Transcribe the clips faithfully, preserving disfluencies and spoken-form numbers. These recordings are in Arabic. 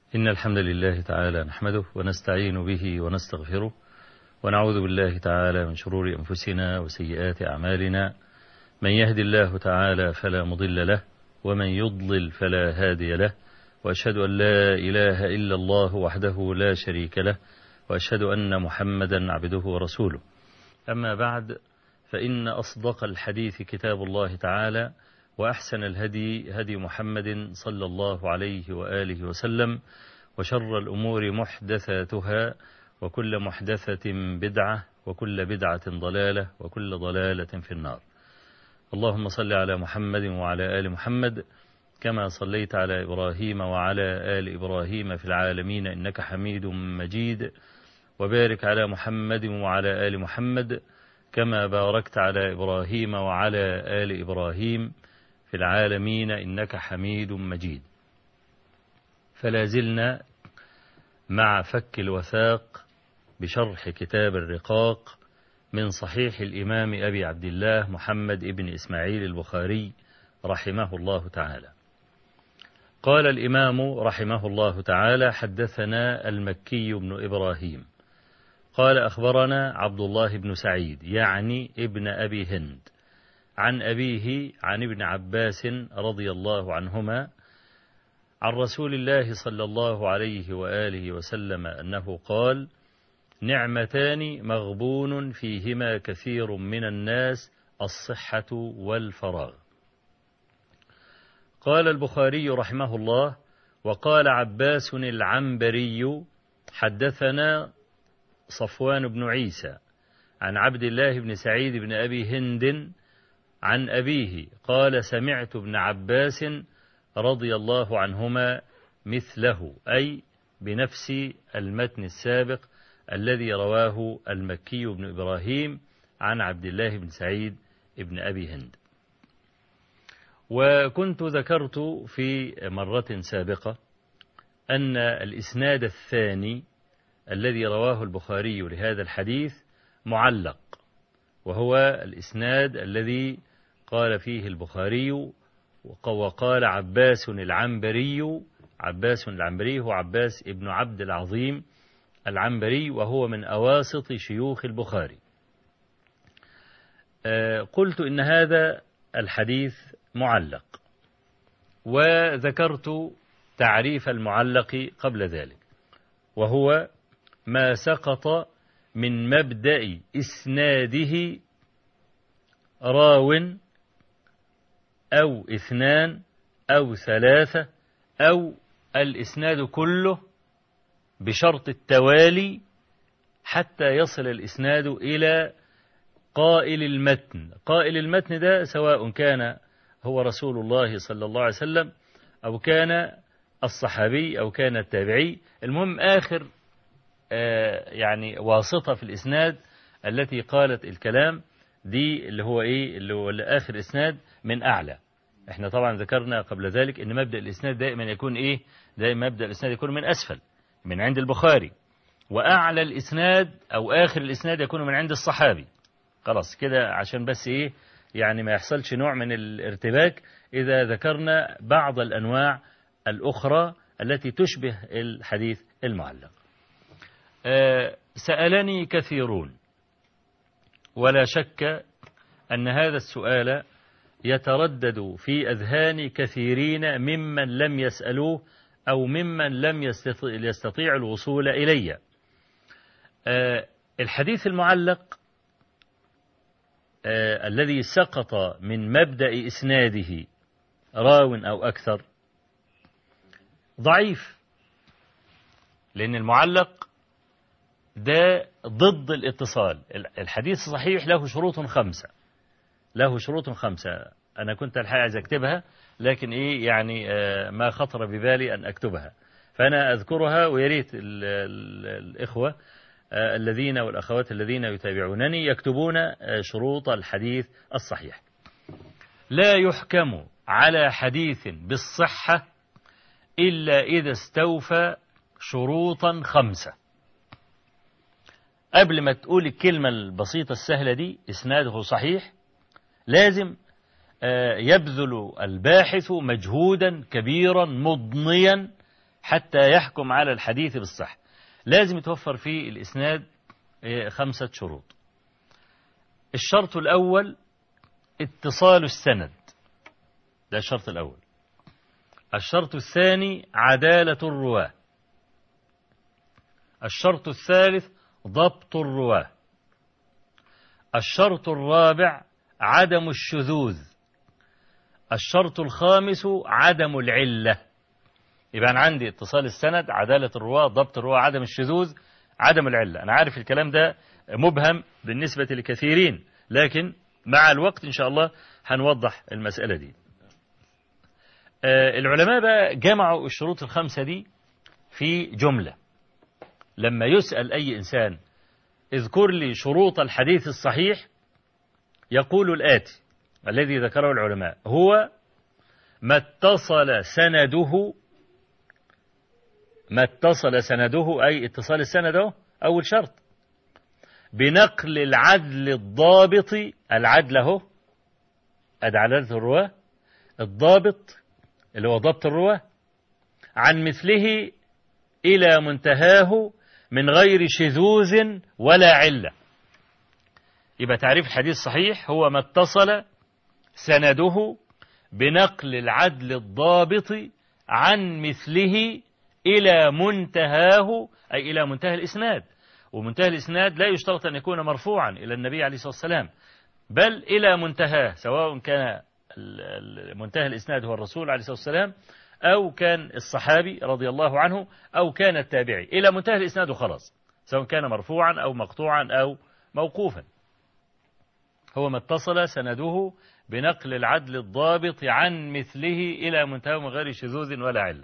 إن الحمد لله تعالى نحمده ونستعين به ونستغفره ونعوذ بالله تعالى من شرور أنفسنا وسيئات أعمالنا. من يهد الله تعالى فلا مضل له ومن يضلل فلا هادي له، وأشهد أن لا إله إلا الله وحده لا شريك له، وأشهد أن محمدا عبده ورسوله. أما بعد، فإن أصدق الحديث كتاب الله تعالى، وأحسن الهدي هدي محمد صلى الله عليه وآله وسلم، وشر الأمور محدثاتها، وكل محدثة بدعة، وكل بدعة ضلالة، وكل ضلالة في النار. اللهم صل على محمد وعلى آل محمد كما صليت على إبراهيم وعلى آل إبراهيم في العالمين إنك حميد مجيد، وبارك على محمد وعلى آل محمد كما باركت على إبراهيم وعلى آل إبراهيم في العالمين إنك حميد مجيد. فلا زلنا مع فك الوثاق بشرح كتاب الرقاق من صحيح الإمام أبي عبد الله محمد ابن إسماعيل البخاري رحمه الله تعالى. قال الإمام رحمه الله تعالى: حدثنا المكي بن إبراهيم قال أخبرنا عبد الله بن سعيد يعني ابن أبي هند عن أبيه عن ابن عباس رضي الله عنهما عن رسول الله صلى الله عليه وآله وسلم أنه قال: نعمتان مغبون فيهما كثير من الناس، الصحة والفراغ. قال البخاري رحمه الله: وقال عباس العنبري حدثنا صفوان بن عيسى عن عبد الله بن سعيد بن أبي هند عن أبيه قال: سمعت ابن عباس رضي الله عنهما مثله، أي بنفس المتن السابق الذي رواه المكي بن إبراهيم عن عبد الله بن سعيد بن أبي هند. وكنت ذكرت في مرة سابقة أن الإسناد الثاني الذي رواه البخاري لهذا الحديث معلق، وهو الإسناد الذي قال فيه البخاري: وقال عباس العنبري. عباس العنبري هو عباس ابن عبد العظيم العنبري، وهو من أواسط شيوخ البخاري. قلت إن هذا الحديث معلق، وذكرت تعريف المعلق قبل ذلك، وهو ما سقط من مبدأ إسناده راو أو اثنان أو ثلاثة أو الإسناد كله بشرط التوالي حتى يصل الإسناد إلى قائل المتن. قائل المتن ده سواء كان هو رسول الله صلى الله عليه وسلم أو كان الصحابي أو كان التابعي، المهم آخر آه يعني واسطة في الإسناد التي قالت الكلام دي، اللي هو إيه؟ اللي هو آخر إسناد من أعلى. احنا طبعا ذكرنا قبل ذلك ان مبدأ الإسناد دائما يكون إيه؟ دائما مبدأ الإسناد يكون من أسفل من عند البخاري، وأعلى الإسناد أو آخر الإسناد يكون من عند الصحابي. خلاص كده عشان بس إيه يعني ما يحصلش نوع من الارتباك إذا ذكرنا بعض الأنواع الأخرى التي تشبه الحديث المعلق. أه سألني كثيرون، ولا شك أن هذا السؤال يتردد في أذهان كثيرين ممن لم يسألوه أو ممن لم يستطيع الوصول إلي. أه الحديث المعلق أه الذي سقط من مبدأ إسناده راو أو أكثر ضعيف، لأن المعلق ده ضد الاتصال. الحديث الصحيح له شروط خمسة له شروط خمسة أنا كنت الحقيقة عايز أكتبها، لكن إيه يعني آه ما خطر ببالي أن أكتبها، فأنا أذكرها، ويريت الإخوة آه الذين والأخوات الذين يتابعونني يكتبون آه شروط الحديث الصحيح. لا يحكم على حديث بالصحة إلا إذا استوفى شروطا خمسة. قبل ما تقول الكلمة البسيطة السهلة دي إسناده صحيح، لازم يبذل الباحث مجهودا كبيرا مضنيا حتى يحكم على الحديث بالصحة لازم يتوفر فيه الإسناد خمسة شروط. الشرط الأول اتصال السند، ده الشرط الأول. الشرط الثاني عدالة الرواة. الشرط الثالث ضبط الرواة. الشرط الرابع عدم الشذوذ. الشرط الخامس عدم العلة. يبقى أنا عندي اتصال السند، عدالة الرواة، ضبط الرواة، عدم الشذوذ، عدم العلة. أنا عارف الكلام ده مبهم بالنسبة لكثيرين، لكن مع الوقت إن شاء الله هنوضح المسألة دي. آه العلماء بقى جمعوا الشروط الخمسة دي في جملة. لما يسأل أي إنسان اذكر لي شروط الحديث الصحيح، يقول الآتي الذي ذكره العلماء: هو ما اتصل سنده، ما اتصل سنده أي اتصال السند أهو أول شرط، بنقل العدل الضابط، العدل أهو أدي عدالة الرواة، الضابط اللي هو ضبط الرواة، عن مثله إلى منتهاه من غير شذوذ ولا علة. يبقى تعريف الحديث الصحيح هو ما اتصل سنده بنقل العدل الضابط عن مثله إلى منتهاه، أي إلى منتهى الإسناد. ومنتهى الإسناد لا يشترط أن يكون مرفوعا إلى النبي عليه الصلاة والسلام، بل إلى منتهاه، سواء كان منتهى الإسناد هو الرسول عليه الصلاة والسلام، أو كان الصحابي رضي الله عنه، أو كان التابعي، إلى منتهى الإسناد وخلاص، سواء كان مرفوعا أو مقطوعا أو موقوفا. هو ما اتصل سنده بنقل العدل الضابط عن مثله إلى منتهى من غير شذوذ ولا علة.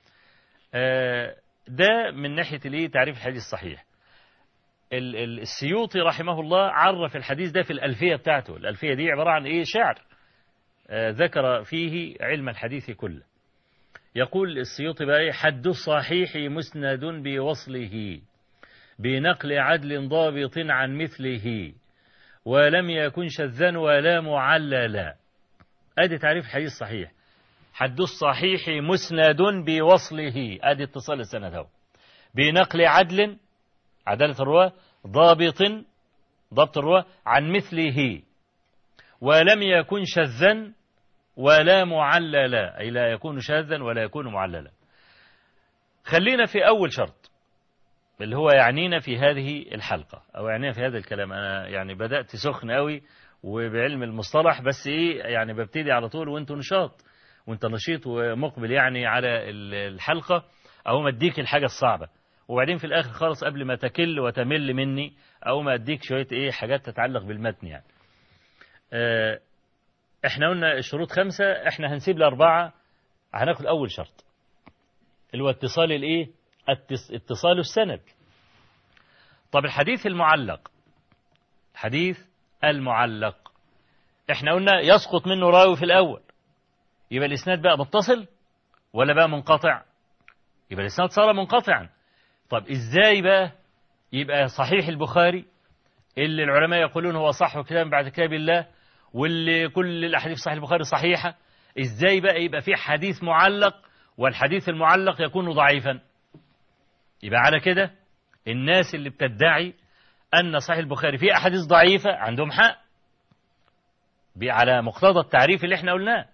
ده من ناحية ليه تعريف الحديث الصحيح. السيوطي رحمه الله عرف الحديث ده في الألفية بتاعته. الألفية دي عبارة عن إيه؟ شعر ذكر فيه علم الحديث كله. يقول السيوطي بقى: حد الصحيح مسند بوصله بنقل عدل ضابط عن مثله ولم يكن شذا ولا معللا. أدي تعريف الحديث الصحيح. حد الصحيح مسند بوصله، أدي اتصال السند هو، بنقل عدل، عدالة الرواة، ضابط، ضبط الرواة، عن مثله ولم يكن شذا ولا معللا، أي لا يكون شاذا ولا يكون معللا. خلينا في أول شرط اللي هو يعنينا في هذه الحلقة أو يعنينا في هذا الكلام. أنا يعني بدأت سخن قوي وبعلم المصطلح، بس إيه يعني ببتدي على طول وأنت نشاط وأنت نشيط ومقبل يعني على الحلقة، أو ما أديك الحاجة الصعبة وبعدين في الآخر خالص قبل ما تكل وتمل مني أو ما أديك شوية إيه حاجات تتعلق بالمتن يعني. آه إحنا قلنا الشروط خمسة، إحنا هنسيب الأربعة، هناخد أول شرط اللي هو اتصال الإيه؟ اتصال السند. طب الحديث المعلق، الحديث المعلق إحنا قلنا يسقط منه راوي في الأول، يبقى الإسناد بقى متصل ولا بقى منقطع؟ يبقى الإسناد صار منقطعا. طب إزاي بقى يبقى صحيح البخاري اللي العلماء يقولون هو صح كتاب بعد كتاب الله، واللي كل الأحاديث صحيح البخاري صحيحة، إزاي بقى يبقى في حديث معلق والحديث المعلق يكون ضعيفا؟ يبقى على كده الناس اللي بتدعي أن صحيح البخاري فيه أحاديث ضعيفة عندهم حق على مقتضى التعريف اللي احنا قلناه.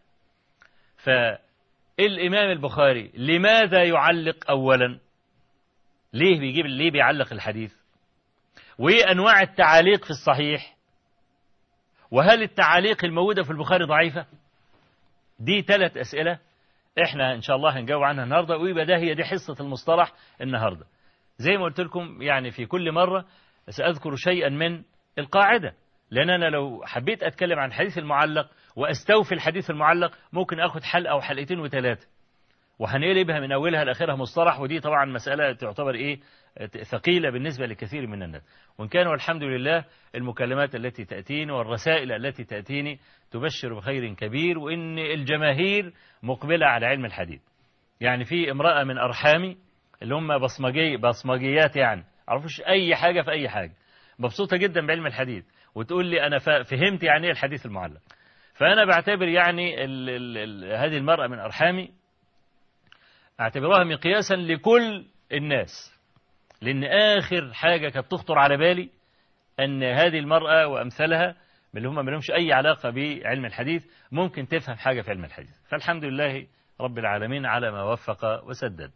فالإمام البخاري لماذا يعلق أولا؟ ليه بيجيب ليه بيعلق الحديث؟ وإيه أنواع التعاليق في الصحيح؟ وهل التعاليق الموجودة في البخاري ضعيفة؟ دي ثلاث أسئلة احنا إن شاء الله هنجاوب عنها النهاردة، ويبقى ده هي دي حصة المصطلح النهاردة. زي ما قلت لكم يعني في كل مرة سأذكر شيئا من القاعدة، لأن أنا لو حبيت أتكلم عن الحديث المعلق وأستوفي الحديث المعلق ممكن أخذ حلقة أو حلقتين وثلاثة وهنقلبها من أولها لآخرها مصطلح، ودي طبعا مسألة تعتبر إيه ثقيلة بالنسبة لكثير من الناس. وإن كان والحمد لله المكالمات التي تأتيني والرسائل التي تأتيني تبشر بخير كبير، وإن الجماهير مقبلة على علم الحديث. يعني في امرأة من أرحامي اللي هم بصمجي بصمجيات، يعني عرفوش أي حاجة في أي حاجة، مبسوطة جدا بعلم الحديث وتقول لي أنا فهمت يعني إيه الحديث المعلق. فأنا بعتبر يعني ال ال ال هذه المرأة من أرحامي اعتبرها مقياسا لكل الناس، لأن آخر حاجة كانت تخطر على بالي أن هذه المرأة وأمثالها من اللي هم ما لهمش أي علاقة بعلم الحديث ممكن تفهم حاجة في علم الحديث. فالحمد لله رب العالمين على ما وفق وسدد.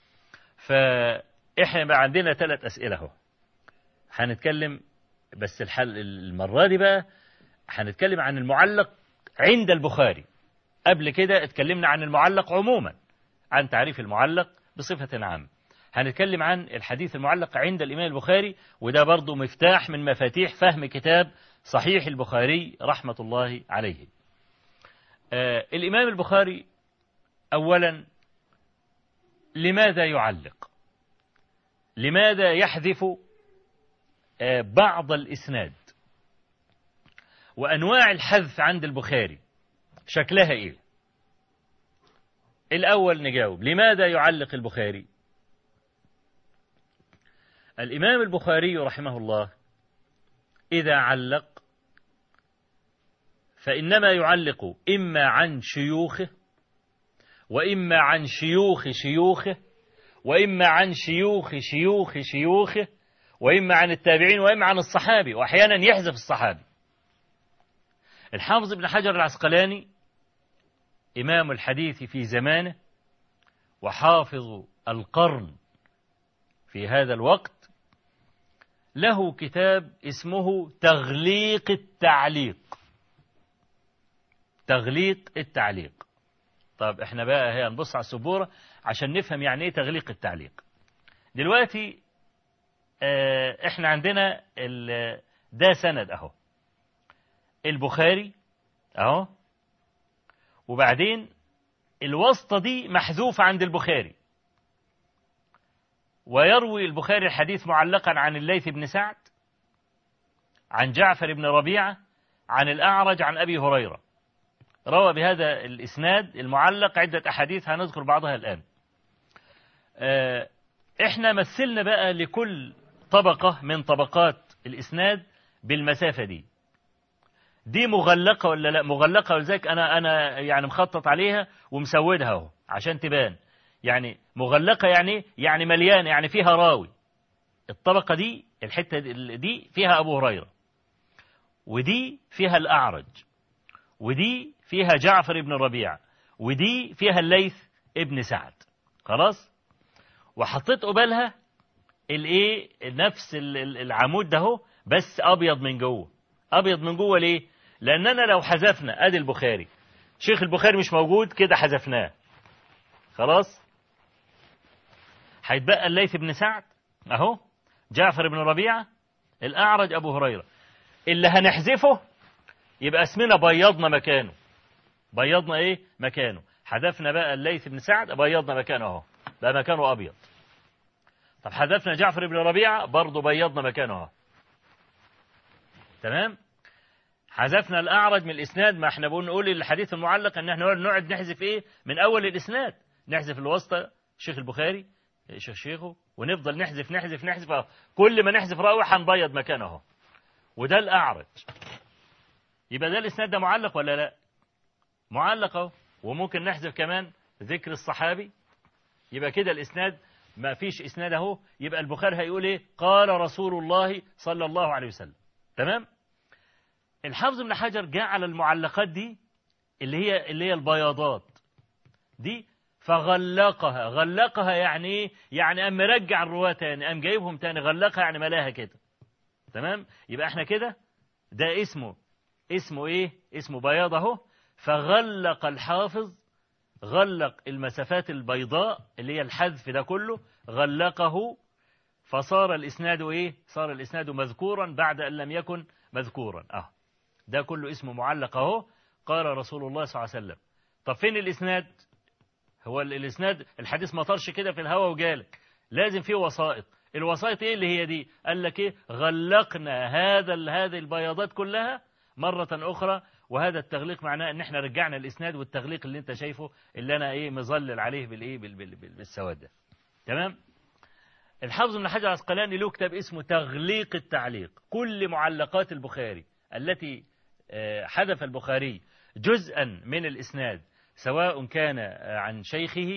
فإحنا بقى عندنا ثلاث أسئلة اهو هنتكلم، بس الحل المرة دي بقى هنتكلم عن المعلق عند البخاري. قبل كده اتكلمنا عن المعلق عموما، عن تعريف المعلق بصفة عامة. هنتكلم عن الحديث المعلق عند الإمام البخاري، وده برضو مفتاح من مفاتيح فهم كتاب صحيح البخاري رحمة الله عليه. آه الإمام البخاري أولا لماذا يعلق؟ لماذا يحذف آه بعض الإسناد؟ وأنواع الحذف عند البخاري شكلها إيه؟ الأول نجاوب لماذا يعلق البخاري؟ الإمام البخاري رحمه الله إذا علق فإنما يعلق إما عن شيوخه، وإما عن شيوخ شيوخه، وإما عن شيوخ شيوخ شيوخه، وإما عن التابعين، وإما عن الصحابي، وأحيانا يحذف الصحابي. الحافظ ابن حجر العسقلاني إمام الحديث في زمانه وحافظ القرن في هذا الوقت له كتاب اسمه تغليق التعليق. تغليق التعليق. طب احنا بقى هي نبص على السبورة عشان نفهم يعني ايه تغليق التعليق. دلوقتي اه احنا عندنا ده سند اهو البخاري اهو، وبعدين الواسطة دي محذوفة عند البخاري، ويروي البخاري الحديث معلقا عن الليث بن سعد عن جعفر بن ربيعة عن الأعرج عن أبي هريرة. روى بهذا الإسناد المعلق عدة أحاديث هنذكر بعضها الآن. احنا مثلنا بقى لكل طبقة من طبقات الإسناد بالمسافة دي. دي مغلقة ولا لا؟ مغلقة، ولذلك أنا أنا يعني مخطط عليها ومسودها اهو عشان تبان. يعني مغلقة يعني يعني مليانة، يعني فيها راوي. الطبقة دي الحتة دي فيها أبو هريرة، ودي فيها الأعرج، ودي فيها جعفر بن ربيعة، ودي فيها الليث ابن سعد. خلاص؟ وحطيت قبالها الايه نفس العمود ده اهو، بس أبيض من جوه. أبيض من جوه ليه؟ لأننا لو حذفنا أدي البخاري، شيخ البخاري مش موجود كده حذفناه. خلاص؟ هيتبقى الليث بن سعد اهو، جعفر بن ربيعة، الأعرج، أبو هريرة. اللي هنحذفه يبقى اسمنا بيضنا مكانه. بيضنا ايه مكانه؟ حذفنا بقى الليث بن سعد، بيضنا مكانه اهو، بقى مكانه أبيض. طب حذفنا جعفر بن ربيعة، برضه بيضنا مكانه اهو. تمام؟ حذفنا الأعرج من الإسناد، ما احنا بنقول الحديث المعلق ان احنا نقعد نحذف ايه من أول الإسناد، نحذف الواسطة شيخ البخاري شيخ شيخه، ونفضل نحذف نحذف نحذف اهو. كل ما نحذف راوي هنبيض مكانه اهو. وده الأعرج. يبقى ده الإسناد ده معلق ولا لا؟ معلق اهو. وممكن نحذف كمان ذكر الصحابي، يبقى كده الإسناد ما فيش إسناد اهو. يبقى البخاري هيقول ايه؟ قال رسول الله صلى الله عليه وسلم. تمام؟ الحافظ ابن حجر جاء على المعلقات دي اللي هي اللي هي البياضات دي فغلقها. غلقها يعني ايه؟ يعني قام مرجع الرواة تاني، قام جايبهم تاني. غلقها يعني ملاها كده. تمام؟ يبقى احنا كده ده اسمه اسمه ايه؟ اسمه بياض اهو. فغلق الحافظ، غلق المسافات البيضاء اللي هي الحذف ده كله، غلقه، فصار الإسناد ايه؟ صار الإسناد مذكورا بعد أن لم يكن مذكورا. اه ده كله اسمه معلق اهو. قال رسول الله صلى الله عليه وسلم. طب فين الإسناد؟ هو الإسناد الحديث ما طرش كده في الهواء وجالك، لازم فيه وسائط. الوسائط ايه اللي هي دي؟ قال لك ايه؟ غلقنا هذا هذه البياضات كلها مرة أخرى. وهذا التغليق معناه ان احنا رجعنا الإسناد، والتغليق اللي انت شايفه اللي انا ايه مظلل عليه بالايه بالسواد ده. تمام؟ الحافظ ابن حجر العسقلاني له كتاب اسمه تغليق التعليق. كل معلقات البخاري التي حذف البخاري جزءا من الإسناد، سواء كان عن شيخه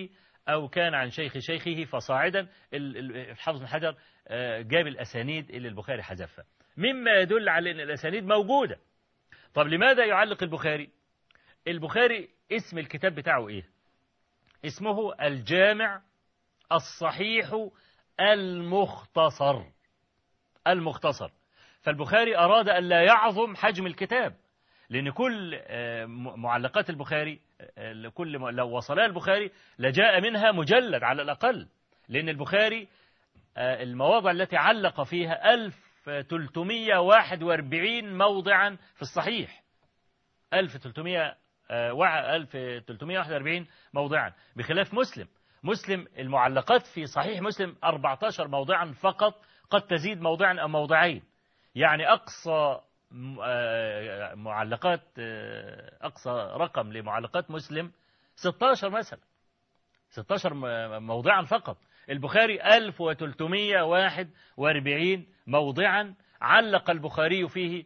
أو كان عن شيخ شيخه فصاعدا. الحافظ بن حجر جاب الأسانيد اللي البخاري حذفها، مما يدل على أن الأسانيد موجودة. طب لماذا يعلق البخاري؟ البخاري اسم الكتاب بتاعه إيه؟ اسمه الجامع الصحيح المختصر. المختصر. فالبخاري أراد أن لا يعظم حجم الكتاب، لأن كل معلقات البخاري كل لو وصلها البخاري لجاء منها مجلد على الأقل، لأن البخاري المواضع التي علق فيها ألف وثلاثمائة وواحد وأربعين موضعا في الصحيح، ألف وثلاثمائة وواحد وأربعين موضعا، بخلاف مسلم. مسلم المعلقات في صحيح مسلم أربعة عشر موضعا فقط، قد تزيد موضعا أو موضعين. يعني أقصى معلقات أقصى رقم لمعلقات مسلم ستة عشر مثلا، ستة عشر موضعا فقط. البخاري ألف وثلاثمائة وواحد وأربعين موضعا علق البخاري فيه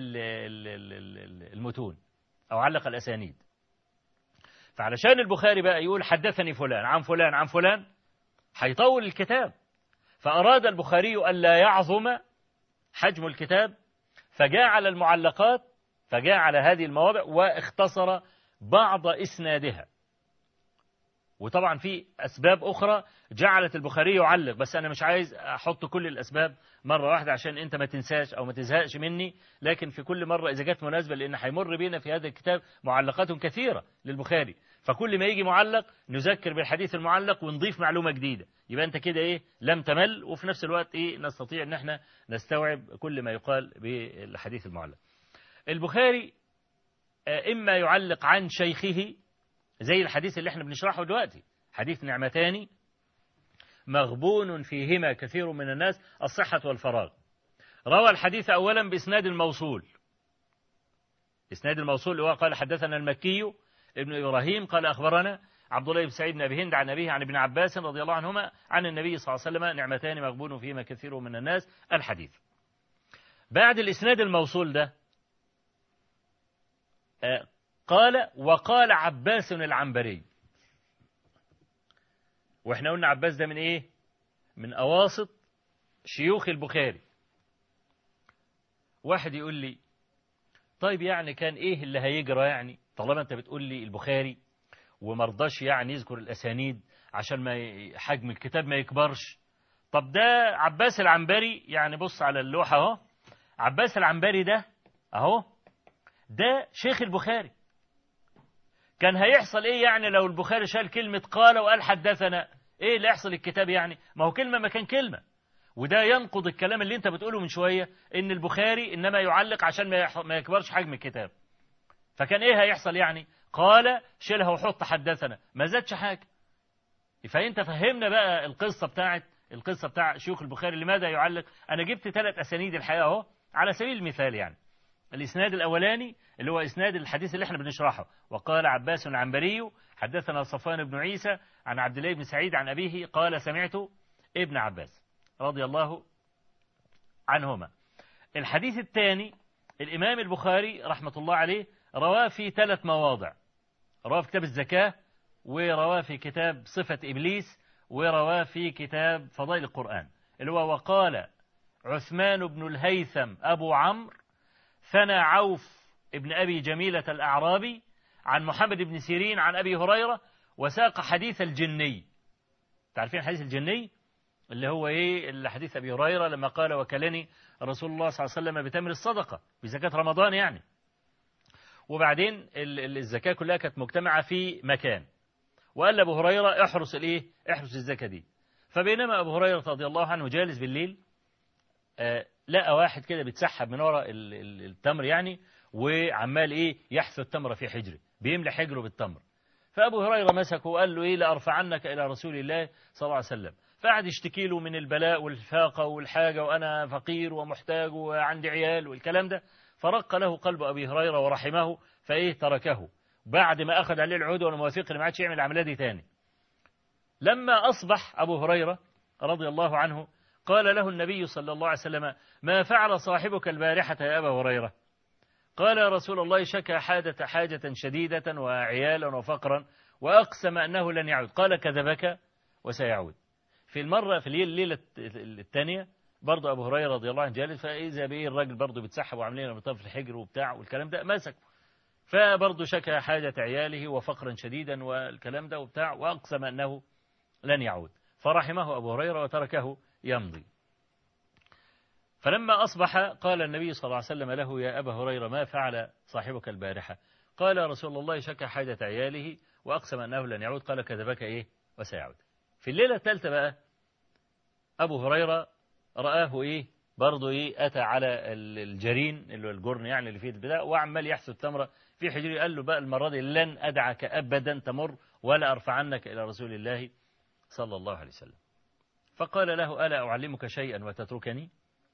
المتون أو علق الأسانيد. فعلشان البخاري بقى يقول حدثني فلان عن فلان عن فلان هيطول الكتاب، فأراد البخاري ألا يعظم حجم الكتاب، فجاء على المعلقات، فجاء على هذه المواضع واختصر بعض إسنادها. وطبعا في أسباب أخرى جعلت البخاري يعلق، بس أنا مش عايز أحط كل الأسباب مرة واحدة عشان أنت ما تنساش أو ما تزهقش مني، لكن في كل مرة إذا جت مناسبة، لأن هيمر بينا في هذا الكتاب معلقات كثيرة للبخاري، فكل ما يجي معلق نذكر بالحديث المعلق ونضيف معلومة جديدة، يبقى أنت كده إيه لم تمل، وفي نفس الوقت إيه نستطيع أن احنا نستوعب كل ما يقال بالحديث المعلق. البخاري إما يعلق عن شيخه زي الحديث اللي احنا بنشرحه دلوقتي، حديث نعمتان مغبون فيهما كثير من الناس، الصحة والفراغ. روى الحديث أولا بإسناد الموصول، إسناد الموصول اللي هو قال حدثنا المكي ابن إبراهيم قال أخبرنا عبد الله بن سعيد بن أبي هند عن أبيه عن ابن عباس رضي الله عنهما عن النبي صلى الله عليه وسلم نعمتان مغبون فيهما كثير من الناس الحديث. بعد الإسناد الموصول ده قال وقال عباس العنبري، واحنا قلنا عباس ده من ايه؟ من اواسط شيوخ البخاري. واحد يقول لي طيب يعني كان ايه اللي هيجرى يعني طالما انت بتقول لي البخاري ومرضاش يعني يذكر الاسانيد عشان ما حجم الكتاب ما يكبرش؟ طب ده عباس العنبري، يعني بص على اللوحة اهو، عباس العنبري ده اهو ده شيخ البخاري. كان هيحصل ايه يعني لو البخاري شال كلمة قال وقال حدثنا؟ ايه اللي يحصل الكتاب يعني؟ ما هو كلمة مكان كلمة، وده ينقض الكلام اللي انت بتقوله من شوية ان البخاري انما يعلق عشان ما يكبرش حجم الكتاب. فكان ايه هيحصل يعني؟ قال شيلها وحط حدثنا، ما زادش حاجة. فانت فهمنا بقى القصة بتاعت القصة بتاع شيوخ البخاري لماذا يعلق. انا جبت ثلاث اسانيد الحقيقة اهو على سبيل المثال. يعني الإسناد الأولاني اللي هو إسناد الحديث اللي احنا بنشرحه، وقال عباس العنبري حدثنا صفوان بن عيسى عن عبد الله بن سعيد عن أبيه قال سمعت ابن عباس رضي الله عنهما. الحديث الثاني الإمام البخاري رحمة الله عليه رواه في ثلاث مواضع، رواه في كتاب الزكاة، ورواه في كتاب صفة إبليس، ورواه في كتاب فضائل القرآن، اللي هو وقال عثمان بن الهيثم أبو عمرو ثنى عوف ابن أبي جميلة الأعرابي عن محمد بن سيرين عن أبي هريرة وساق حديث الجني. تعرفين حديث الجني اللي هو إيه؟ اللي حديث أبي هريرة لما قال وكلني رسول الله صلى الله عليه وسلم بتمر الصدقة بزكاة رمضان يعني. وبعدين الزكاة كلها كانت مجتمعة في مكان، وقال أبو هريرة احرس الإيه؟ احرس الزكاة دي. فبينما أبو هريرة رضي الله عنه جالس بالليل آه لقى واحد كده بيتسحب من وراء التمر يعني، وعمال ايه يحث التمر في حجره، بيملى حجره بالتمر. فابو هريره مسكه وقال له ايه لارفعنك الى رسول الله صلى الله عليه وسلم. فقعد يشتكي له من البلاء والفاقه والحاجه، وانا فقير ومحتاج وعندي عيال والكلام ده. فرق له قلب ابي هريره ورحمه، فايه تركه بعد ما اخذ عليه العهد والمواثيق اللي ما عادش يعمل العمليه دي تاني. لما اصبح ابو هريره رضي الله عنه قال له النبي صلى الله عليه وسلم ما فعل صاحبك البارحة يا أبا هريرة؟ قال يا رسول الله شكى حاجة حاجة شديدة وعيالا وفقرا وأقسم أنه لن يعود، قال كذبك وسيعود. في المرة في الليلة الثانية برضه أبو هريرة رضي الله عنه جالس، فإذا بإيه الراجل برضه بيتسحب وعاملين ربطان في الحجر وبتاع والكلام ده، مسك فبرضه شكى حاجة عياله وفقرا شديدا والكلام ده وبتاع، وأقسم أنه لن يعود، فرحمه أبو هريرة وتركه يمضي. فلما أصبح قال النبي صلى الله عليه وسلم له: يا أبا هريرة ما فعل صاحبك البارحة؟ قال: رسول الله شكى حاجة عياله وأقسم أنه لن يعود، قال كذبك إيه وسيعود. في الليلة الثالثة بقى أبو هريرة رآه إيه برضه إيه أتى على الجرين اللي هو الجرن يعني اللي فيه البداء، وعمال يحسد تمرة في حجري. قال له بقى المرة دي لن أدعك أبدا تمر ولا أرفعنك إلى رسول الله صلى الله عليه وسلم. فقال له: ألا أعلمك شيئا وتتركني؟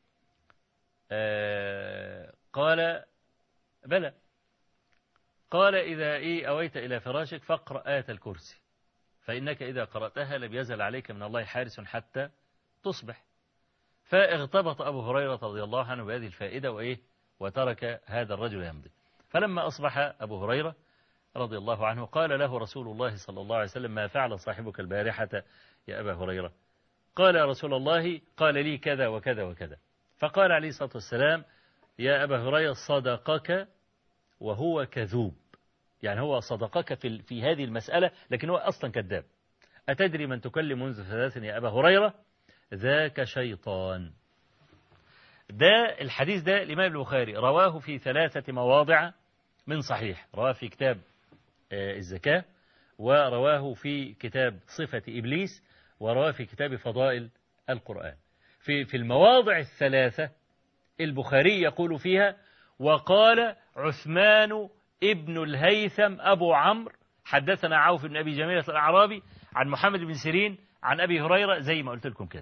آه قال: بلى. قال: إذا إيه أويت إلى فراشك فاقرأ آية الكرسي، فإنك إذا قرأتها لم يزل عليك من الله حارس حتى تصبح. فاغتبط أبو هريرة رضي الله عنه بهذه الفائدة وإيه وترك هذا الرجل يمضي. فلما أصبح أبو هريرة رضي الله عنه قال له رسول الله صلى الله عليه وسلم: ما فعل صاحبك البارحة يا أبا هريرة؟ قال: يا رسول الله قال لي كذا وكذا وكذا. فقال عليه الصلاة والسلام: يا أبا هريرة صدقك وهو كذوب، يعني هو صدقك في, في هذه المسألة لكن هو أصلا كذاب. أتدري من تكلم منذ ثلاث يا أبا هريرة؟ ذاك شيطان. ده الحديث ده الإمام البخاري رواه في ثلاثة مواضع من صحيح، رواه في كتاب الزكاة، ورواه في كتاب صفة إبليس، ورواه في كتاب فضائل القرآن. في في المواضع الثلاثة البخاري يقول فيها: وقال عثمان ابن الهيثم أبو عمرو حدثنا عوف بن أبي جميلة الأعرابي عن محمد بن سيرين عن أبي هريرة، زي ما قلت لكم كده.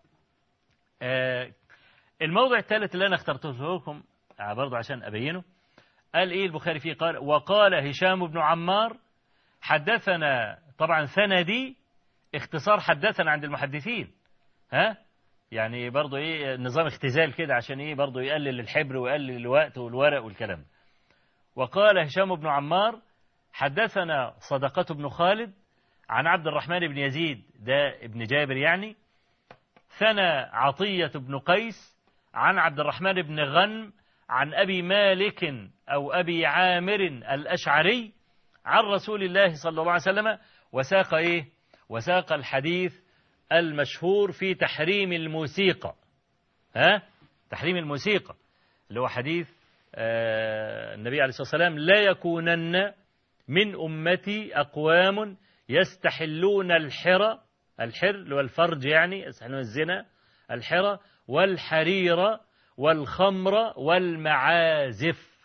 آه الموضع الثالث اللي أنا اخترته لكم برضه عشان أبينه، قال إيه البخاري فيه؟ قال: وقال هشام بن عمار حدثنا، طبعا سندي اختصار حدثنا عند المحدثين، ها يعني برضه إيه نظام اختزال كده عشان إيه برضه يقلل الحبر ويقلل الوقت والورق والكلام. وقال هشام بن عمار حدثنا صدقة بن خالد عن عبد الرحمن بن يزيد، ده ابن جابر يعني، ثنى عطية بن قيس عن عبد الرحمن بن غنم عن أبي مالك أو أبي عامر الأشعري عن رسول الله صلى الله عليه وسلم، وساق إيه وساق الحديث المشهور في تحريم الموسيقى، ها تحريم الموسيقى اللي هو حديث آه النبي عليه الصلاة والسلام: لا يكونن من أمتي أقوام يستحلون الحر، الحر اللي هو الفرج يعني، يستحلون الزنا، الحر والحرير والخمر والمعازف.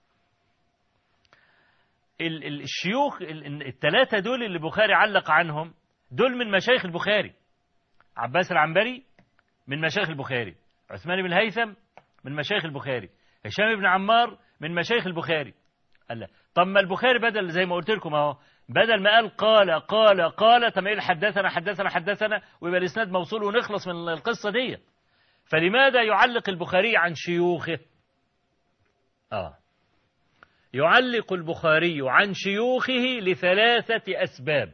الشيوخ الثلاثة دول اللي البخاري علق عنهم دول من مشايخ البخاري. عباس العنبري من مشايخ البخاري، عثمان بن الهيثم من مشايخ البخاري، هشام بن عمار من مشايخ البخاري. قال لا، طب ما البخاري بدل زي ما قلت لكم اهو، بدل ما قال قال قال قال طب ايه حدثنا حدثنا حدثنا ويبقى الاسناد موصول ونخلص من القصة دي. فلماذا يعلق البخاري عن شيوخه؟ آه يعلق البخاري عن شيوخه لثلاثة أسباب.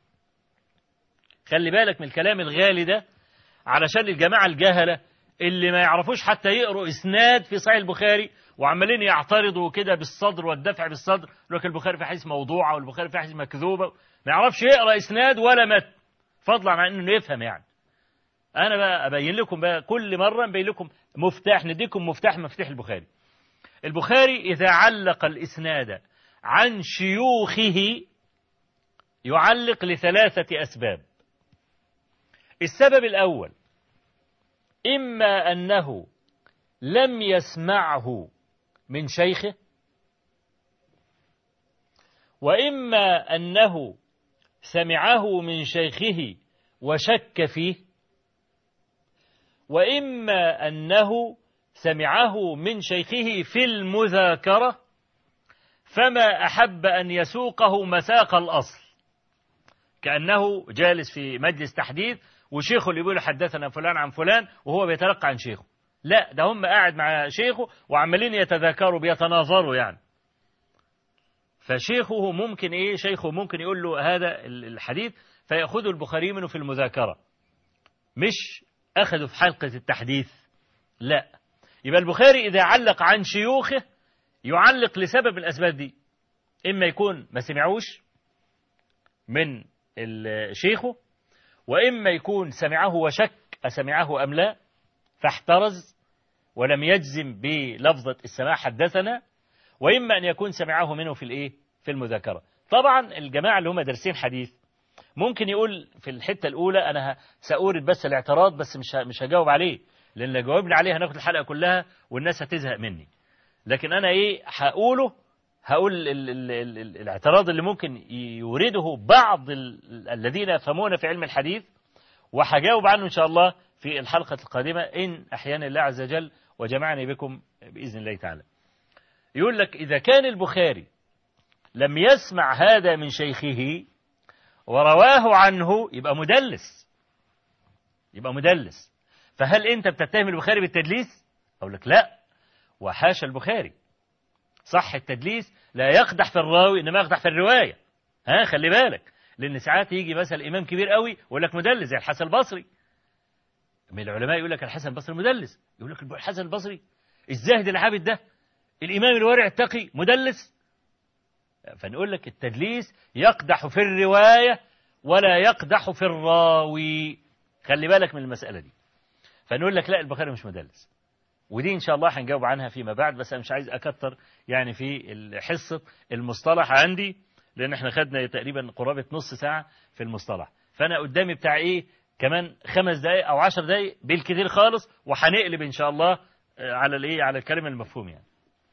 خلي بالك من الكلام الغالي ده علشان الجماعة الجهلة اللي ما يعرفوش حتى يقروا إسناد في صحيح البخاري وعمالين يعترضوا كده بالصدر والدفع بالصدر، لكن البخاري في حديث موضوعة والبخاري في حديث مكذوبة، ما يعرفش يقرأ إسناد ولا متن، فضلا عن إنه يفهم. يعني أنا بقى أبين لكم بقى كل مرة نبين لكم مفتاح، نديكم مفتاح مفتاح البخاري. البخاري إذا علق الإسناد عن شيوخه يعلق لثلاثة أسباب. السبب الأول إما أنه لم يسمعه من شيخه، وإما أنه سمعه من شيخه وشك فيه، وإما أنه سمعه من شيخه في المذاكرة فما أحب أن يسوقه مساق الأصل، كأنه جالس في مجلس تحديث وشيخه اللي يقول حدثنا فلان عن فلان وهو بيتلقى عن شيخه، لا ده هم قاعد مع شيخه وعمالين يتذاكروا بيتناظروا يعني. فشيخه ممكن إيه شيخه ممكن يقول له هذا الحديث فيأخذه البخاري منه في المذاكرة، مش أخذه في حلقة التحديث، لا. يبقى البخاري إذا علق عن شيوخه يعلق لسبب الأسباب دي، إما يكون ما سمعوش من شيخه، وإما يكون سمعه وشك أسمعه أم لا فاحترز ولم يجزم بلفظة السماع حدثنا، وإما أن يكون سمعه منه في الإيه في المذاكرة. طبعا الجماعة اللي هم دارسين حديث ممكن يقول في الحتة الأولى أنا سأورد بس الاعتراض بس مش مش هجاوب عليه، لأن لو جاوبنا عليه هناخد الحلقة كلها والناس هتزهق مني. لكن أنا إيه هقوله هقول ال ال ال ال الاعتراض اللي ممكن يورده بعض الذين يفهمون في علم الحديث، وهجاوب عنه إن شاء الله في الحلقة القادمة إن أحيانا الله عز وجل وجمعني بكم بإذن الله تعالى. يقول لك إذا كان البخاري لم يسمع هذا من شيخه ورواه عنه يبقى مدلس، يبقى مدلس. فهل أنت بتتهم البخاري بالتدليس؟ أقول لك لا، وحاشا البخاري، صح التدليس لا يقدح في الراوي إنما يقدح في الرواية. ها خلي بالك، لأن ساعات يجي مثلا إمام كبير قوي يقول لك مدلس زي الحسن البصري، من العلماء يقول لك الحسن البصري مدلس، يقول لك الحسن البصري الزاهد العابد ده الإمام الورع التقي مدلس. فنقول لك التدليس يقدح في الرواية ولا يقدح في الراوي، خلي بالك من المسألة دي. فنقول لك لا البخاري مش مدلس، ودي إن شاء الله هنجاوب عنها فيما بعد، بس أنا مش عايز أكتر يعني في حصة المصطلح عندي، لأن احنا خدنا تقريبا قرابة نص ساعة في المصطلح، فأنا قدامي بتاع إيه كمان خمس دقايق أو عشر دقايق بالكثير خالص، وهنقلب إن شاء الله على الإيه على الكلام المفهوم يعني.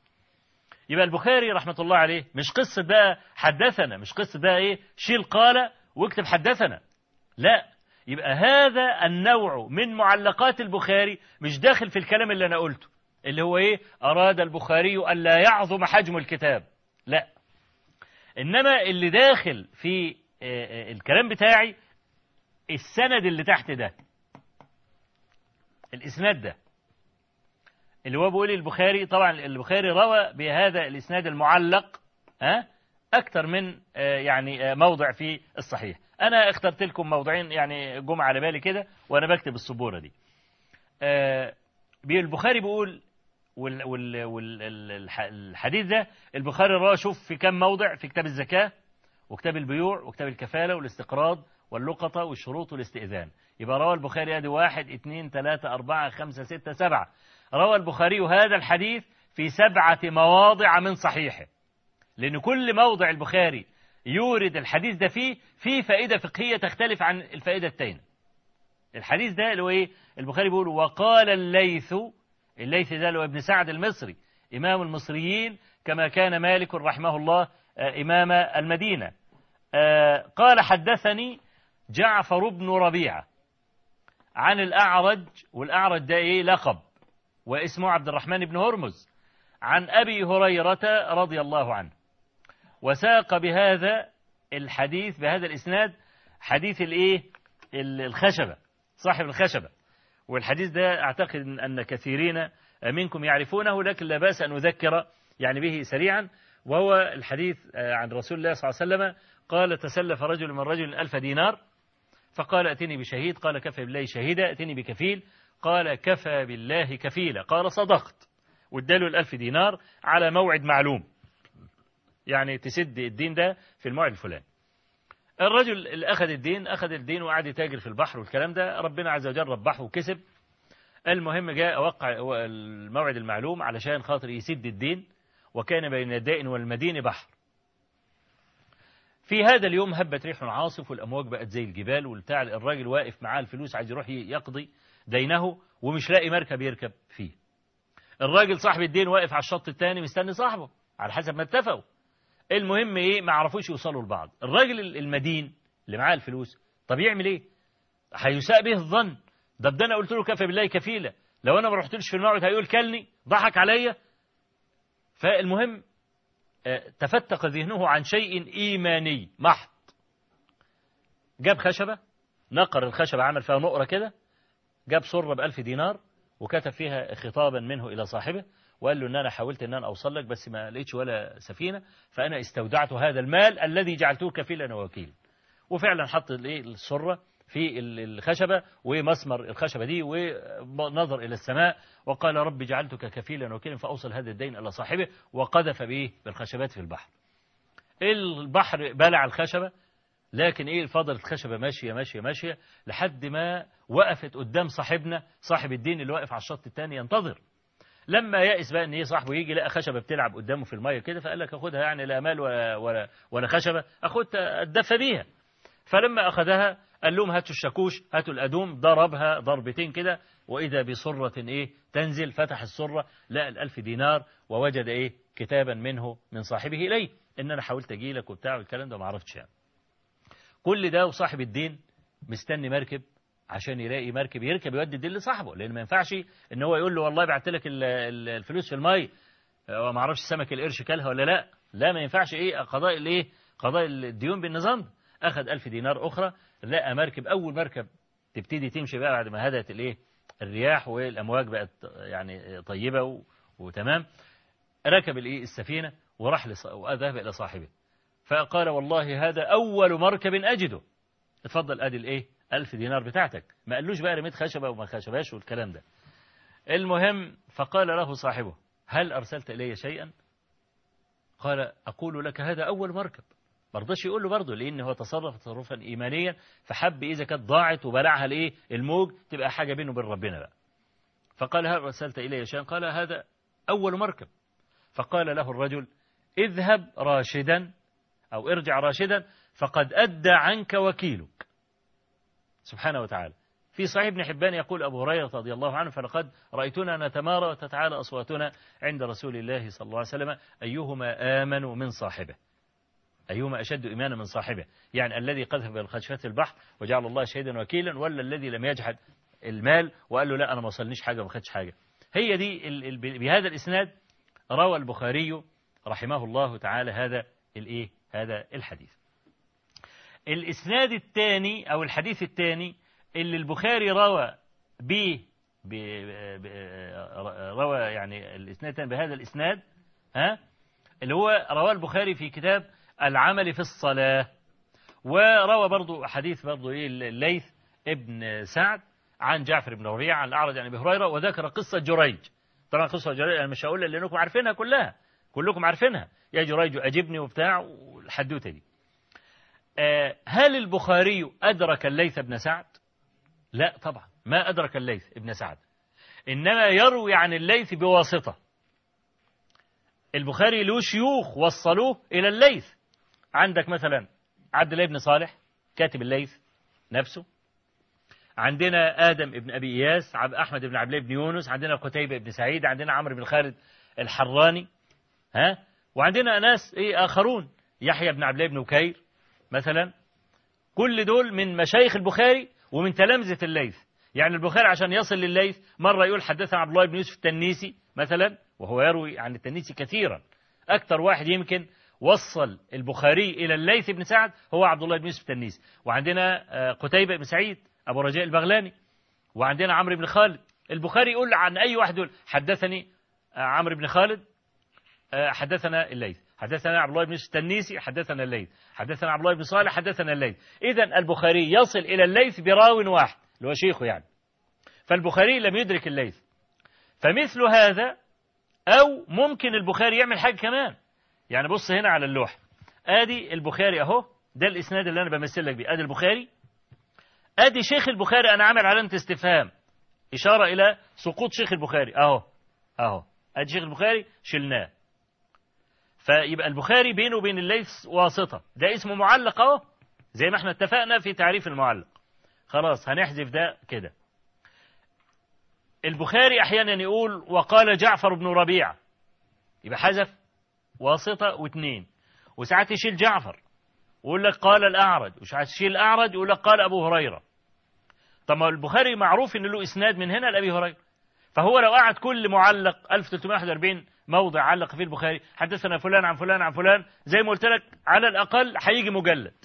يبقى البخاري رحمة الله عليه مش قصة بقى حدثنا، مش قصة بقى إيه شيل قال واكتب حدثنا، لا. يبقى هذا النوع من معلقات البخاري مش داخل في الكلام اللي أنا قلته، اللي هو إيه أراد البخاري ألا يعظم حجم الكتاب، لا. إنما اللي داخل في الكلام بتاعي السند اللي تحت ده، الإسناد ده اللي هو بيقول البخاري، طبعا البخاري روى بهذا الإسناد المعلق ها أكثر من يعني موضع في الصحيح. أنا اخترت لكم موضعين يعني جم على بالي كده وأنا بكتب السبورة دي. البخاري بيقول والحديث ده البخاري رواه شوف في كم موضع، في كتاب الزكاة وكتاب البيوع وكتاب الكفالة والاستقراض واللقطة والشروط والاستئذان. يبقى روى البخاري هذه واحد اثنين ثلاثة أربعة خمسة ستة سبعة، روى البخاري هذا الحديث في سبعة مواضع من صحيحه، لأن كل موضع البخاري يورد الحديث ده فيه فيه فائدة فقهية تختلف عن الفائدة التانية. الحديث ده اللي هو إيه البخاري بيقول وقال الليث، الليث ده اللي هو ابن سعد المصري إمام المصريين كما كان مالك رحمه الله إمام المدينة، قال حدثني جعفر بن ربيعة عن الأعرج، والأعرج ده إيه لقب واسمه عبد الرحمن بن هرمز، عن أبي هريرة رضي الله عنه، وساق بهذا الحديث بهذا الإسناد حديث الإيه الخشبة، صاحب الخشبة. والحديث ده أعتقد أن كثيرين منكم يعرفونه، لكن لا بأس أن أذكر يعني به سريعا. وهو الحديث عن رسول الله صلى الله عليه وسلم قال تسلف رجل من رجل ألف دينار فقال أتني بشهيد، قال كفى بالله شهيدا، أتني بكفيل، قال كفى بالله كفيلا، قال صدقت، واداله الألف دينار على موعد معلوم، يعني تسد الدين ده في الموعد الفلاني. الرجل اللي أخذ الدين أخذ الدين وقعد يتاجر في البحر والكلام ده، ربنا عز وجل ربحه وكسب. المهم جاء وقع الموعد المعلوم علشان خاطر يسد الدين، وكان بين الدائن والمدين بحر. في هذا اليوم هبت ريح عاصف والأمواج بقت زي الجبال، والبتاع الراجل واقف معاه الفلوس عايز يروح يقضي دينه ومش لاقي مركب يركب فيه. الراجل صاحب الدين واقف على الشط الثاني مستني صاحبه على حسب ما اتفقوا. المهم ايه ما عرفوش يوصلوا لبعض. الراجل المدين اللي معاه الفلوس طب يعمل ايه؟ هيساء به الظن، ده ده انا قلت له كفى بالله كفيله، لو انا ما رحتلش في الموعد هيقول كلني ضحك عليا. فالمهم تفتق ذهنه عن شيء إيماني محض، جاب خشبة نقر الخشبة عمل فيها نقرة كده، جاب صرة بألف دينار وكتب فيها خطابا منه إلى صاحبه، وقال له ان انا حاولت ان انا اوصل لك بس ما لقيتش ولا سفينه، فانا استودعت هذا المال الذي جعلته كفيلا ووكيلا. وفعلا حط الايه السره في الخشبه ومسمر الخشبه دي ونظر الى السماء وقال رب جعلتك كفيلا وكيلا فاوصل هذا الدين الى صاحبه، وقذف بايه بالخشبات في البحر. البحر بلع الخشبه، لكن ايه فضلت الخشبه ماشيه ماشيه ماشيه لحد ما وقفت قدام صاحبنا صاحب الدين اللي واقف على الشط الثاني ينتظر. لما يأس بقى ان ايه صاحبه يجي لقى خشبه بتلعب قدامه في الميه كده، فقال لك اخدها يعني لا مال ولا ولا, ولا خشبه، اخدها اتدفى بيها. فلما اخذها قال لهم هاتوا الشاكوش هاتوا الادوم، ضربها ضربتين كده واذا بسره ايه تنزل. فتح السره لقى الالف دينار ووجد ايه كتابا منه من صاحبه اليه ان انا حاولت اجي لك وبتاع والكلام ده ما عرفتش يعني. كل ده وصاحب الدين مستني مركب عشان يلاقي مركب يركب يودي الدين لصاحبه، لان ما ينفعش ان هو يقول له والله بعت لك الفلوس في الميه وما اعرفش سمك القرش كلها ولا لا. لا ما ينفعش ايه قضاء الايه قضاء الديون بالنظام ده. اخذ ألف دينار اخرى، لقى مركب اول مركب تبتدي تمشي بقى بعد ما هدت الايه الرياح والامواج بقت يعني طيبه و... وتمام. ركب الايه السفينه وراح لص... وذهب الى صاحبه فقال والله هذا اول مركب اجده، اتفضل ادي الايه ألف دينار بتاعتك. ما قالوش بقى رميت خشبه وما خشباش والكلام ده. المهم فقال له صاحبه هل ارسلت الي شيئا؟ قال اقول لك هذا اول مركب. ما رضاش يقول له برضه لان هو تصرف تصرفا ايمانيا، فحب اذا كانت ضاعت وبلعها الايه الموج تبقى حاجه بينه وبين ربنا بقى. فقال هل ارسلت الي شيئا؟ قال هذا اول مركب. فقال له الرجل اذهب راشدا أو ارجع راشدا فقد أدى عنك وكيلك. سبحانه وتعالى. في صحيح ابن حبان يقول أبو هريرة رضي الله عنه فلقد رأيتنا نتمارى وتتعالى أصواتنا عند رسول الله صلى الله عليه وسلم أيهما آمن من صاحبه، أيهما أشد إيمانا من صاحبه، يعني الذي قذف بالخشفات البحر وجعل الله شهيدا وكيلا ولا الذي لم يجحد المال وقال له لا أنا ما وصلنيش حاجة وما خدش حاجة. هي دي ال ال بهذا الإسناد روى البخاري رحمه الله تعالى هذا الإيه هذا الحديث. الإسناد الثاني أو الحديث الثاني اللي البخاري روى به روى يعني الإسناد بهذا الإسناد ها اللي هو رواه البخاري في كتاب العمل في الصلاة. وروى برضو حديث برضو إيه الليث ابن سعد عن جعفر بن ربيعة عن الأعرج عن أبي هريرة وذكر قصة جريج. طبعا قصة جريج أنا مش هقولها لأنكم عارفينها كلها، كلكم عارفينها يا جريج أجبني وبتاع والحدوتة دي. آه هل البخاري أدرك الليث بن سعد؟ لا طبعا ما أدرك الليث ابن سعد، إنما يروي عن الليث بواسطة. البخاري له شيوخ وصلوه إلى الليث. عندك مثلا عبد الله بن صالح كاتب الليث نفسه، عندنا آدم بن أبي إياس، أحمد بن عبد الله بن يونس، عندنا قتيبة بن سعيد، عندنا عمرو بن خالد الحراني ها، وعندنا ناس إيه آخرون يحيى بن عبد الله بن وكير مثلا. كل دول من مشايخ البخاري ومن تلامذة الليث. يعني البخاري عشان يصل لليث مرة يقول حدثنا عبد الله بن يوسف التنيسي مثلا، وهو يروي عن التنيسي كثيرا. أكثر واحد يمكن وصل البخاري إلى الليث بن سعد هو عبد الله بن يوسف التنيسي. وعندنا قتيبة بن سعيد أبو رجاء البغلاني، وعندنا عمرو بن خالد. البخاري يقول عن أي واحد دول حدثني عمرو بن خالد حدثنا الليث، حدثنا عبد الله بن يوسف التنيسي حدثنا الليث، حدثنا عبد الله بن صالح حدثنا الليث. إذن البخاري يصل إلى الليث براو واحد اللي هو شيخه يعني. فالبخاري لم يدرك الليث. فمثل هذا أو ممكن البخاري يعمل حاجة كمان. يعني بص هنا على اللوحة، آدي البخاري أهو، ده الإسناد اللي أنا بمثل لك بيه، آدي البخاري، آدي شيخ البخاري. أنا عامل علامة استفهام إشارة إلى سقوط شيخ البخاري أهو أهو، آدي شيخ البخاري شلناه. فيبقى البخاري بينه وبين الليث واسطة، ده اسمه معلق أهو زي ما احنا اتفقنا في تعريف المعلق. خلاص هنحذف ده كده. البخاري أحيانا يقول وقال جعفر بن ربيعة، يبقى حذف واسطة واثنين. وساعات يشيل جعفر ويقول لك قال الأعرج، وساعات يشيل الأعرج ويقول لك قال أبو هريرة. طب ما البخاري معروف إن له إسناد من هنا لأبي هريرة، فهو لو قعد كل معلق ألف وثلاثمائة وواحد وأربعين موضع علق فيه البخاري حدثنا فلان عن فلان عن فلان زي ما قلت لك على الأقل هيجي مجلد.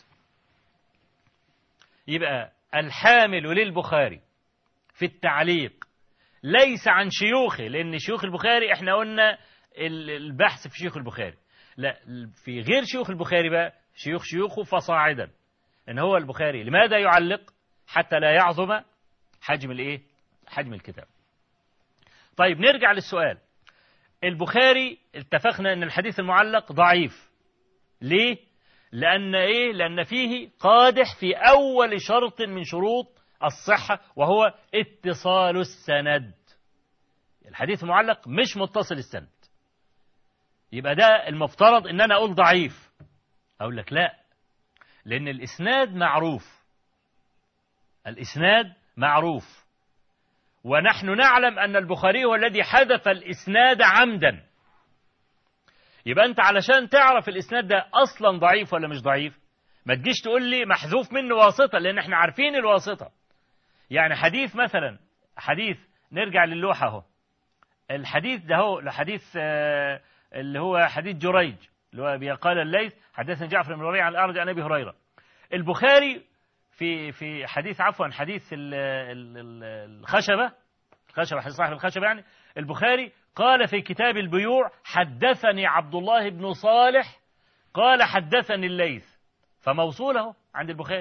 يبقى الحامل للبخاري في التعليق ليس عن شيوخه، لأن شيوخ البخاري احنا قلنا البحث في شيوخ البخاري، لا في غير شيوخ البخاري بقى شيوخ شيوخه فصاعدا. إن هو البخاري لماذا يعلق؟ حتى لا يعظم حجم الايه؟ حجم الكتاب. طيب نرجع للسؤال. البخاري اتفقنا ان الحديث المعلق ضعيف. ليه؟ لأن ايه؟ لأن فيه قادح في أول شرط من شروط الصحة، وهو اتصال السند. الحديث المعلق مش متصل السند، يبقى ده المفترض ان انا اقول ضعيف. اقول لك لا، لأن الإسناد معروف، الإسناد معروف، ونحن نعلم أن البخاري هو الذي حذف الإسناد عمدا. يبقى أنت علشان تعرف الإسناد ده أصلا ضعيف ولا مش ضعيف، ما تجيش تقول لي محذوف منه واسطة، لأن احنا عارفين الواسطة. يعني حديث مثلا، حديث نرجع للوحة اهو، الحديث ده هو الحديث آه اللي هو حديث جريج، اللي هو قال الليث حدثنا جعفر بن ربيعة عن الأعرج عن أبي هريرة. البخاري في في حديث عفوا حديث الخشبة، الخشبة حديث صاحب الخشبة يعني، البخاري قال في كتاب البيوع حدثني عبد الله بن صالح قال حدثني الليث، فموصوله عند البخاري.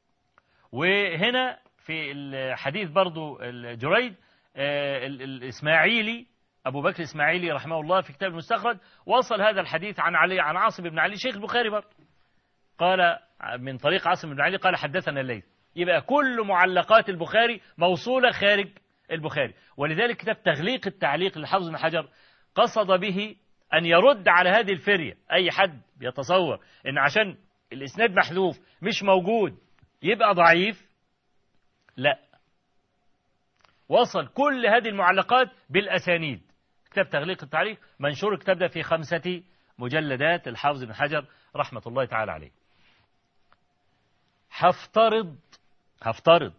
وهنا في الحديث برضو الجريد الإسماعيلي أبو بكر الإسماعيلي رحمه الله في كتاب المستخرج وصل هذا الحديث عن علي عن عاصم بن علي شيخ البخاري برضو، قال من طريق عاصم بن علي قال حدثنا الليث. يبقى كل معلقات البخاري موصولة خارج البخاري. ولذلك كتاب تغليق التعليق لحافظ بن حجر قصد به أن يرد على هذه الفرية. أي حد يتصور أن عشان الإسناد محذوف مش موجود يبقى ضعيف، لا، وصل كل هذه المعلقات بالأسانيد. كتاب تغليق التعليق منشور الكتاب ده في خمسة مجلدات الحافظ بن حجر رحمة الله تعالى عليه. هفترض هفترض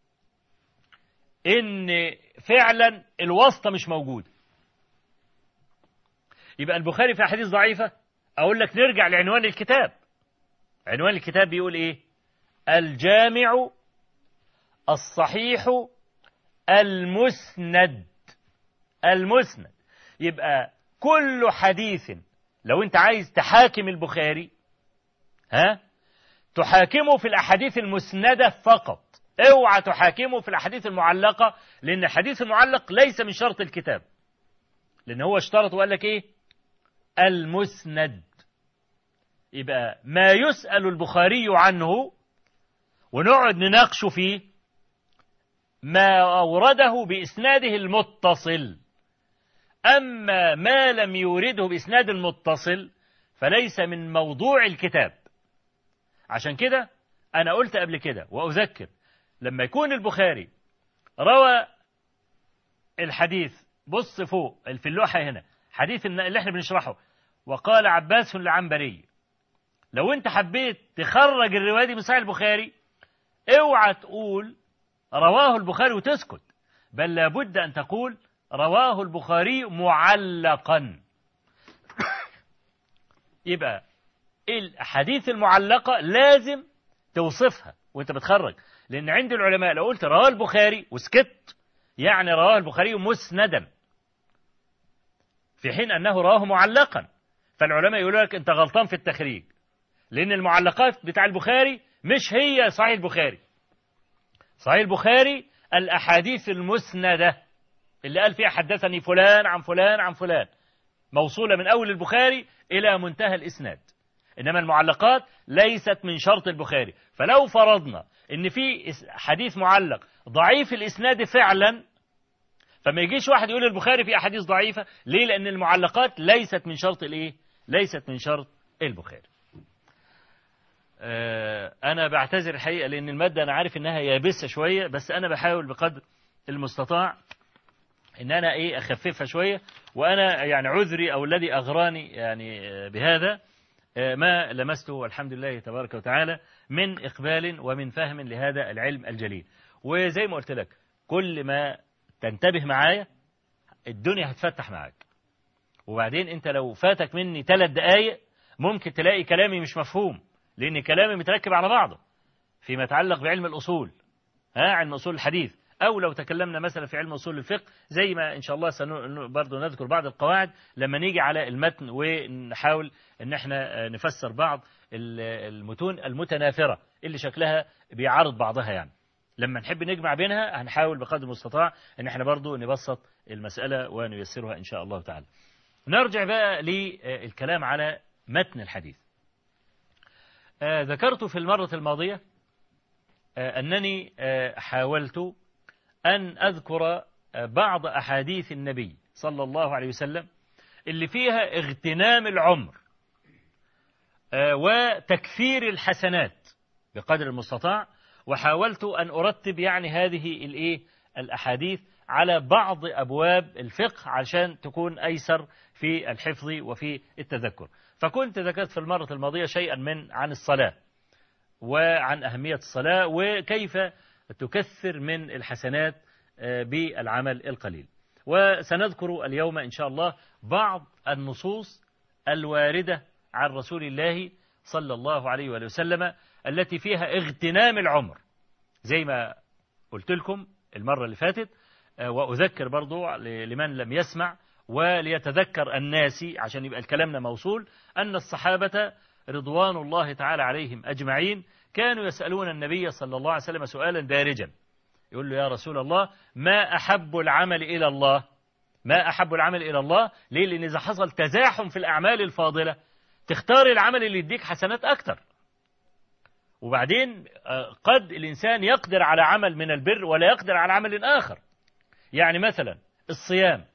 ان فعلا الواسطة مش موجودة، يبقى البخاري في أحاديث ضعيفة. أقول لك نرجع لعنوان الكتاب. عنوان الكتاب بيقول إيه؟ الجامع الصحيح المسند. المسند. يبقى كل حديث لو أنت عايز تحاكم البخاري ها تحاكمه في الأحاديث المسندة فقط، اوعى تحاكمه في الأحاديث المعلقة، لأن الحديث المعلق ليس من شرط الكتاب، لأن هو اشترط وقال لك إيه؟ المسند. يبقى ما يسأل البخاري عنه ونقعد نناقش فيه ما أورده بإسناده المتصل، أما ما لم يورده بإسناد المتصل فليس من موضوع الكتاب. عشان كده أنا قلت قبل كده وأذكر، لما يكون البخاري روى الحديث، بص فوق في اللوحة هنا حديث اللي احنا بنشرحه، وقال عباس العنبري، لو انت حبيت تخرج الرواية دي من صحيح البخاري اوعى تقول رواه البخاري وتسكت، بل لابد أن تقول رواه البخاري معلقا. يبقى الحديث المعلقة لازم توصفها وانت بتخرج، لأن عند العلماء لو قلت رواه البخاري وسكت يعني رواه البخاري مسندا، في حين أنه رواه معلقا. فالعلماء يقولوا لك أنت غلطان في التخريج، لأن المعلقات بتاع البخاري مش هي صحيح البخاري. صحيح البخاري الأحاديث المسندة اللي قال فيها حدثني فلان عن فلان عن فلان، موصولة من أول البخاري إلى منتهى الإسناد. إنما المعلقات ليست من شرط البخاري. فلو فرضنا إن في حديث معلق ضعيف الإسناد فعلا، فما يجيش واحد يقول البخاري في أحاديث ضعيفة. ليه؟ لأن المعلقات ليست من شرط الإيه؟ ليست من شرط البخاري. آه أنا بعتذر الحقيقة لأن المادة أنا عارف إنها يابسة شوية، بس أنا بحاول بقدر المستطاع إن أنا إيه أخففها شوية. وأنا يعني عذري أو الذي أغراني يعني بهذا ما لمسته والحمد لله تبارك وتعالى من إقبال ومن فهم لهذا العلم الجليل. وزي ما قلت لك كل ما تنتبه معايا الدنيا هتفتح معاك. وبعدين أنت لو فاتك مني ثلاث دقايق ممكن تلاقي كلامي مش مفهوم، لأن كلامي متركب على بعضه فيما يتعلق بعلم الأصول، ها علم أصول الحديث أو لو تكلمنا مثلا في علم أصول الفقه زي ما إن شاء الله سنو برضو نذكر بعض القواعد لما نيجي على المتن ونحاول إن احنا نفسر بعض المتون المتنافرة اللي شكلها بيعارض بعضها. يعني لما نحب نجمع بينها هنحاول بقدر المستطاع إن احنا برضو نبسط المسألة ونيسرها إن شاء الله تعالى. نرجع بقى للكلام على متن الحديث. آه ذكرت في المرة الماضية آه أنني آه حاولت أن أذكر آه بعض أحاديث النبي صلى الله عليه وسلم اللي فيها اغتنام العمر آه وتكثير الحسنات بقدر المستطاع، وحاولت أن أرتب يعني هذه الإيه الأحاديث على بعض أبواب الفقه عشان تكون أيسر في الحفظ وفي التذكر. فكنت ذكرت في المرة الماضية شيئا من عن الصلاة وعن أهمية الصلاة وكيف تكثر من الحسنات بالعمل القليل. وسنذكر اليوم إن شاء الله بعض النصوص الواردة عن رسول الله صلى الله عليه وآله وسلم التي فيها اغتنام العمر زي ما قلت لكم المرة اللي فاتت، وأذكر برضو لمن لم يسمع وليتذكر الناس عشان يبقى الكلامنا موصول أن الصحابة رضوان الله تعالى عليهم أجمعين كانوا يسألون النبي صلى الله عليه وسلم سؤالا دارجا، يقول له يا رسول الله ما أحب العمل إلى الله، ما أحب العمل إلى الله. ليه؟ لأن إذا حصل تزاحم في الأعمال الفاضلة تختار العمل اللي يديك حسنات أكتر. وبعدين قد الإنسان يقدر على عمل من البر ولا يقدر على عمل آخر. يعني مثلا الصيام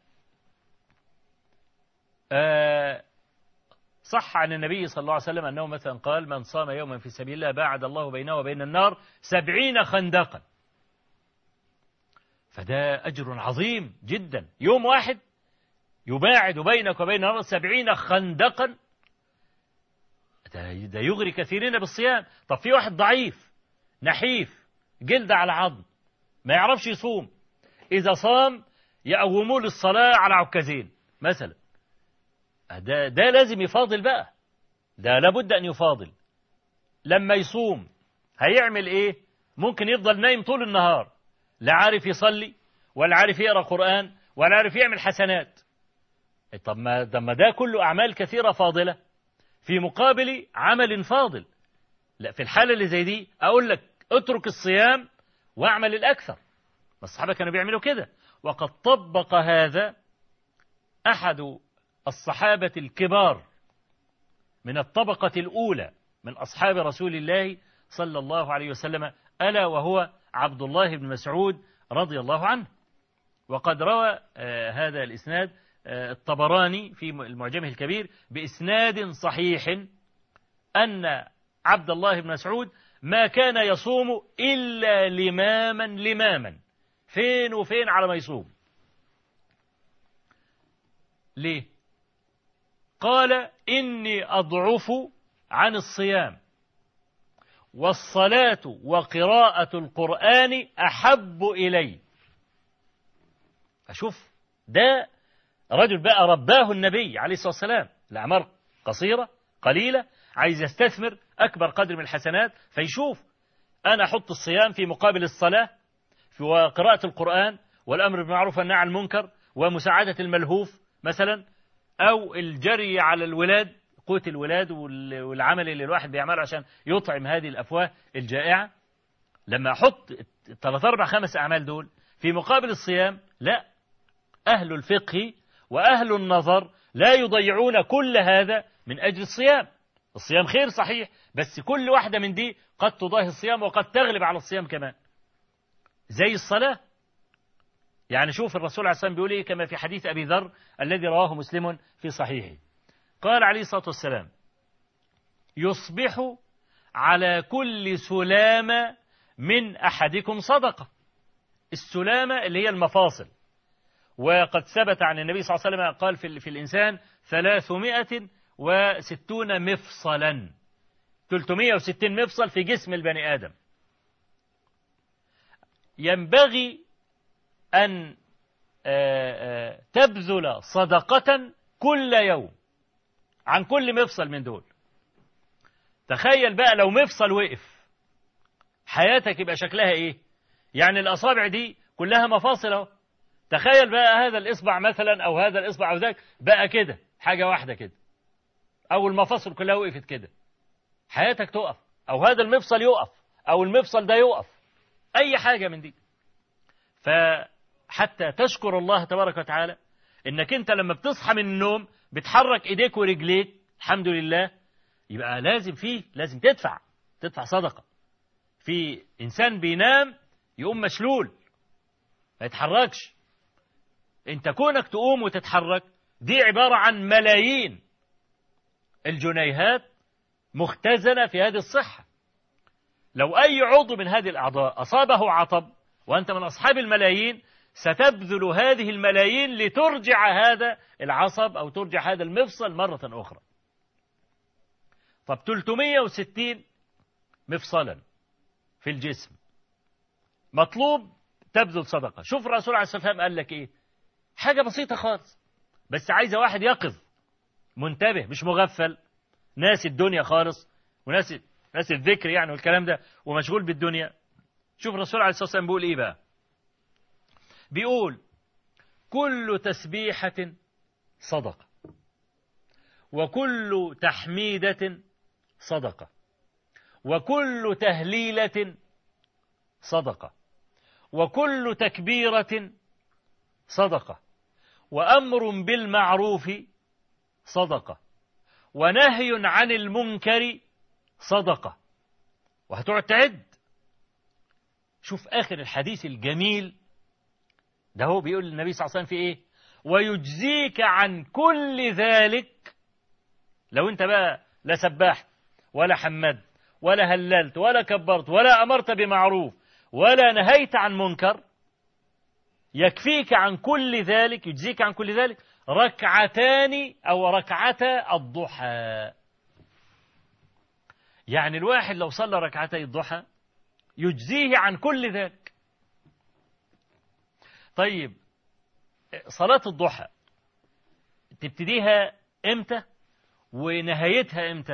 صح عن النبي صلى الله عليه وسلم أنه مثلا قال من صام يوما في سبيل الله باعد الله بينه وبين النار سبعين خندقا. فده أجر عظيم جدا، يوم واحد يباعد بينك وبين النار سبعين خندقا، ده يغري كثيرين بالصيام. طب في واحد ضعيف نحيف جلد على عظم ما يعرفش يصوم، إذا صام يقوموا للصلاة على عكازين مثلا، ده, ده لازم يفاضل بقى، ده لابد أن يفاضل. لما يصوم هيعمل إيه؟ ممكن يفضل نايم طول النهار لا عارف يصلي ولا عارف يقرأ قرآن ولا عارف يعمل حسنات. طب ما ده, ما ده كله أعمال كثيرة فاضلة في مقابل عمل فاضل. لا، في الحالة اللي زي دي أقول لك اترك الصيام واعمل الأكثر. الصحابة كانوا بيعملوا كده، وقد طبق هذا أحد الصحابة الكبار من الطبقة الأولى من أصحاب رسول الله صلى الله عليه وسلم، ألا وهو عبد الله بن مسعود رضي الله عنه. وقد روى آه هذا الإسناد آه الطبراني في المعجمه الكبير بإسناد صحيح أن عبد الله بن مسعود ما كان يصوم إلا لماما لماما، فين وفين على ما يصوم. ليه؟ قال إني أضعف عن الصيام والصلاة وقراءة القرآن أحب إلي. أشوف ده رجل بقى رباه النبي عليه الصلاة والسلام، الأعمار قصيرة قليلة، عايز يستثمر أكبر قدر من الحسنات، فيشوف أنا أحط الصيام في مقابل الصلاة في وقراءة القرآن والأمر بالمعروف والنهي عن المنكر ومساعدة الملهوف مثلا، أو الجري على الولاد، قوت الولاد والعمل اللي الواحد بيعمله عشان يطعم هذه الأفواه الجائعة. لما أحط ثلاث أربع خمس أعمال دول في مقابل الصيام، لا، أهل الفقه وأهل النظر لا يضيعون كل هذا من أجل الصيام. الصيام خير صحيح، بس كل واحدة من دي قد تضاهي الصيام وقد تغلب على الصيام كمان، زي الصلاة. يعني شوف الرسول عليه الصلاة والسلام بيقول إيه كما في حديث أبي ذر الذي رواه مسلم في صحيحه، قال عليه الصلاة والسلام يصبح على كل سلامة من أحدكم صدقة. السلامة اللي هي المفاصل، وقد ثبت عن النبي صلى الله عليه وسلم قال في, في الإنسان ثلاثمائة وستون مفصلا، ثلاثمائة وستين مفصل في جسم البني آدم. ينبغي أن تبذل صدقة كل يوم عن كل مفصل من دول. تخيل بقى لو مفصل وقف، حياتك يبقى شكلها إيه؟ يعني الأصابع دي كلها مفاصل اهو. تخيل بقى هذا الإصبع مثلا أو هذا الإصبع أو ذاك بقى كده حاجة واحدة كده، أو المفاصل كلها وقفت كده، حياتك تقف، أو هذا المفصل يقف، أو المفصل ده يقف، أي حاجة من دي. فحتى تشكر الله تبارك وتعالى إنك أنت لما بتصحى من النوم بتحرك إيديك ورجليك الحمد لله، يبقى لازم فيه لازم تدفع تدفع صدقة. في إنسان بينام يقوم مشلول ما يتحركش، انت كونك تقوم وتتحرك دي عبارة عن ملايين الجنيهات مختزنة في هذه الصحة. لو أي عضو من هذه الأعضاء أصابه عطب وأنت من أصحاب الملايين ستبذل هذه الملايين لترجع هذا العصب أو ترجع هذا المفصل مرة أخرى. طب ثلاثمائة وستين مفصلا في الجسم مطلوب تبذل صدقة. شوف الرسول عليه الصلاة والسلام قال لك إيه؟ حاجة بسيطة خالص، بس عايزة واحد يقظ منتبه مش مغفل ناس الدنيا خالص وناس ناس الذكر يعني والكلام ده ومشغول بالدنيا. شوف الرسول عليه الصلاة والسلام بيقول إيه بقى؟ بيقول كل تسبيحة صدقة، وكل تحميدة صدقة، وكل تهليلة صدقة، وكل تكبيرة صدقة، وأمر بالمعروف صدقة، ونهي عن المنكر صدقة. وهتقعد تعد. شوف آخر الحديث الجميل ده، هو بيقول النبي صلى الله عليه وسلم في إيه؟ ويجزيك عن كل ذلك. لو أنت بقى لا سبحت ولا حمدت ولا هللت ولا كبرت ولا أمرت بمعروف ولا نهيت عن منكر، يكفيك عن كل ذلك، يجزيك عن كل ذلك ركعتان أو ركعتا الضحى. يعني الواحد لو صلى ركعتي الضحى يجزيه عن كل ذلك. طيب صلاة الضحى تبتديها امتى ونهايتها امتى؟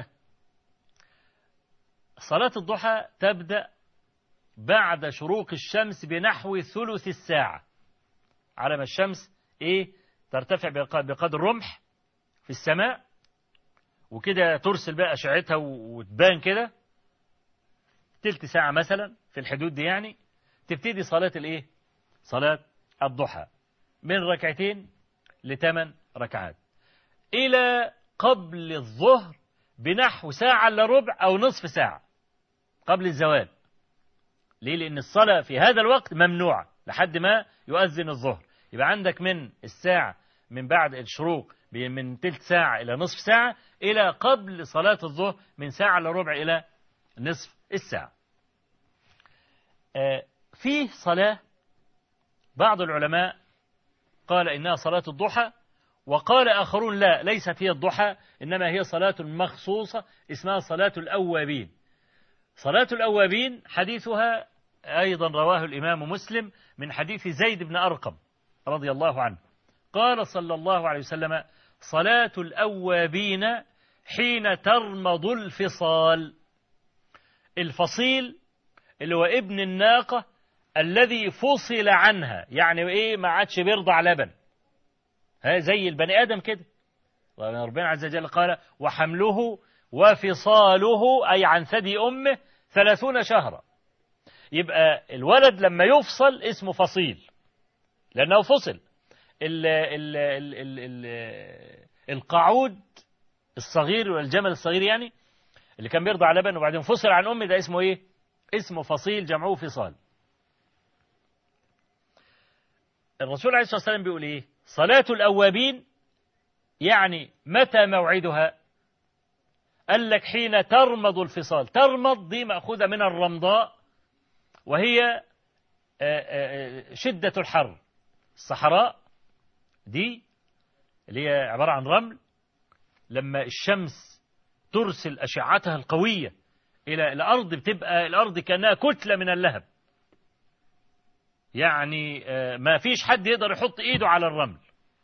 صلاة الضحى تبدأ بعد شروق الشمس بنحو ثلث الساعة، على ما الشمس ايه ترتفع بقدر رمح في السماء وكده ترسل بقى أشعتها وتبان كده تلت ساعة مثلا في الحدود دي، يعني تبتدي صلاة الايه؟ صلاة الضحى من ركعتين لثمان ركعات إلى قبل الظهر بنحو ساعة إلا ربع أو نصف ساعة قبل الزوال. ليه؟ لأن الصلاة في هذا الوقت ممنوعة لحد ما يؤذن الظهر. يبقى عندك من الساعة من بعد الشروق من تلت ساعة إلى نصف ساعة إلى قبل صلاة الظهر من ساعة إلا ربع إلى نصف الساعة. آه فيه صلاة بعض العلماء قال إنها صلاة الضحى، وقال آخرون لا ليست هي الضحى إنما هي صلاة مخصوصة اسمها صلاة الأوابين. صلاة الأوابين حديثها أيضا رواه الإمام مسلم من حديث زيد بن أرقم رضي الله عنه قال صلى الله عليه وسلم صلاة الأوابين حين ترمض الفصال. الفصيل اللي هو ابن الناقة الذي فصل عنها، يعني إيه ما عادش بيرضع لبن، ها زي البني آدم كده. ربنا عز وجل قال وحمله وفصاله أي عن ثدي أمه ثلاثون شهرا. يبقى الولد لما يفصل اسمه فصيل لأنه فصل. ال ال ال ال ال القعود الصغير والجمل الصغير يعني اللي كان بيرضع لبن وبعدين فصل عن أمه ده اسمه إيه؟ اسمه فصيل جمعه فصال. الرسول عليه الصلاة والسلام بيقول إيه؟ صلاة الأوابين يعني متى موعدها؟ قال لك حين ترمض الفصال. ترمض دي مأخوذة من الرمضاء وهي شدة الحر. الصحراء دي اللي هي عبارة عن رمل، لما الشمس ترسل أشعتها القوية إلى الأرض بتبقى الأرض كأنها كتلة من اللهب، يعني ما فيش حد يقدر يحط إيده على الرمل.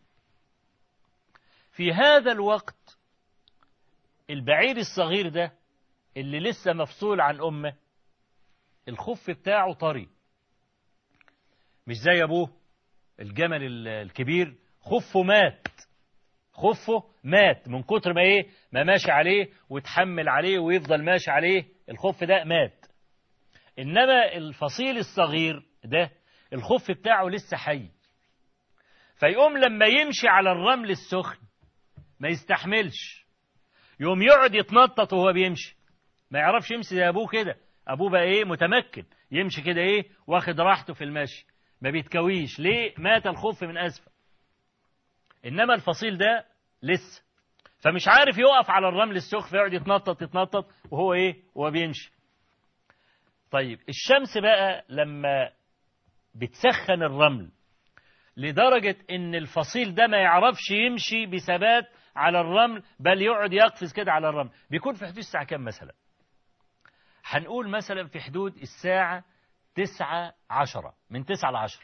في هذا الوقت البعير الصغير ده اللي لسه مفصول عن أمه الخف بتاعه طري، مش زي أبوه الجمل الكبير خفه مات، خفه مات من كتر ما إيه ما ماشي عليه وتحمل عليه ويفضل ماشي عليه، الخف ده مات. إنما الفصيل الصغير ده الخف بتاعه لسه حي، فيقوم لما يمشي على الرمل السخن ما يستحملش، يقوم يقعد يتنطط وهو بيمشي، ما يعرفش يمشي زي أبوه كده. أبوه بقى إيه متمكن يمشي كده إيه واخد راحته في المشي، ما بيتكويش. ليه؟ مات الخف من أسفل. إنما الفصيل ده لسه، فمش عارف يقف على الرمل السخن، فيقعد يتنطط يتنطط وهو إيه وهو بيمشي. طيب الشمس بقى لما بتسخن الرمل لدرجة إن الفصيل ده ما يعرفش يمشي بثبات على الرمل، بل يقعد يقفز كده على الرمل، بيكون في حدود الساعة كام مثلا؟ هنقول مثلا في حدود الساعة تسعة عشرة، من تسعة لعشرة.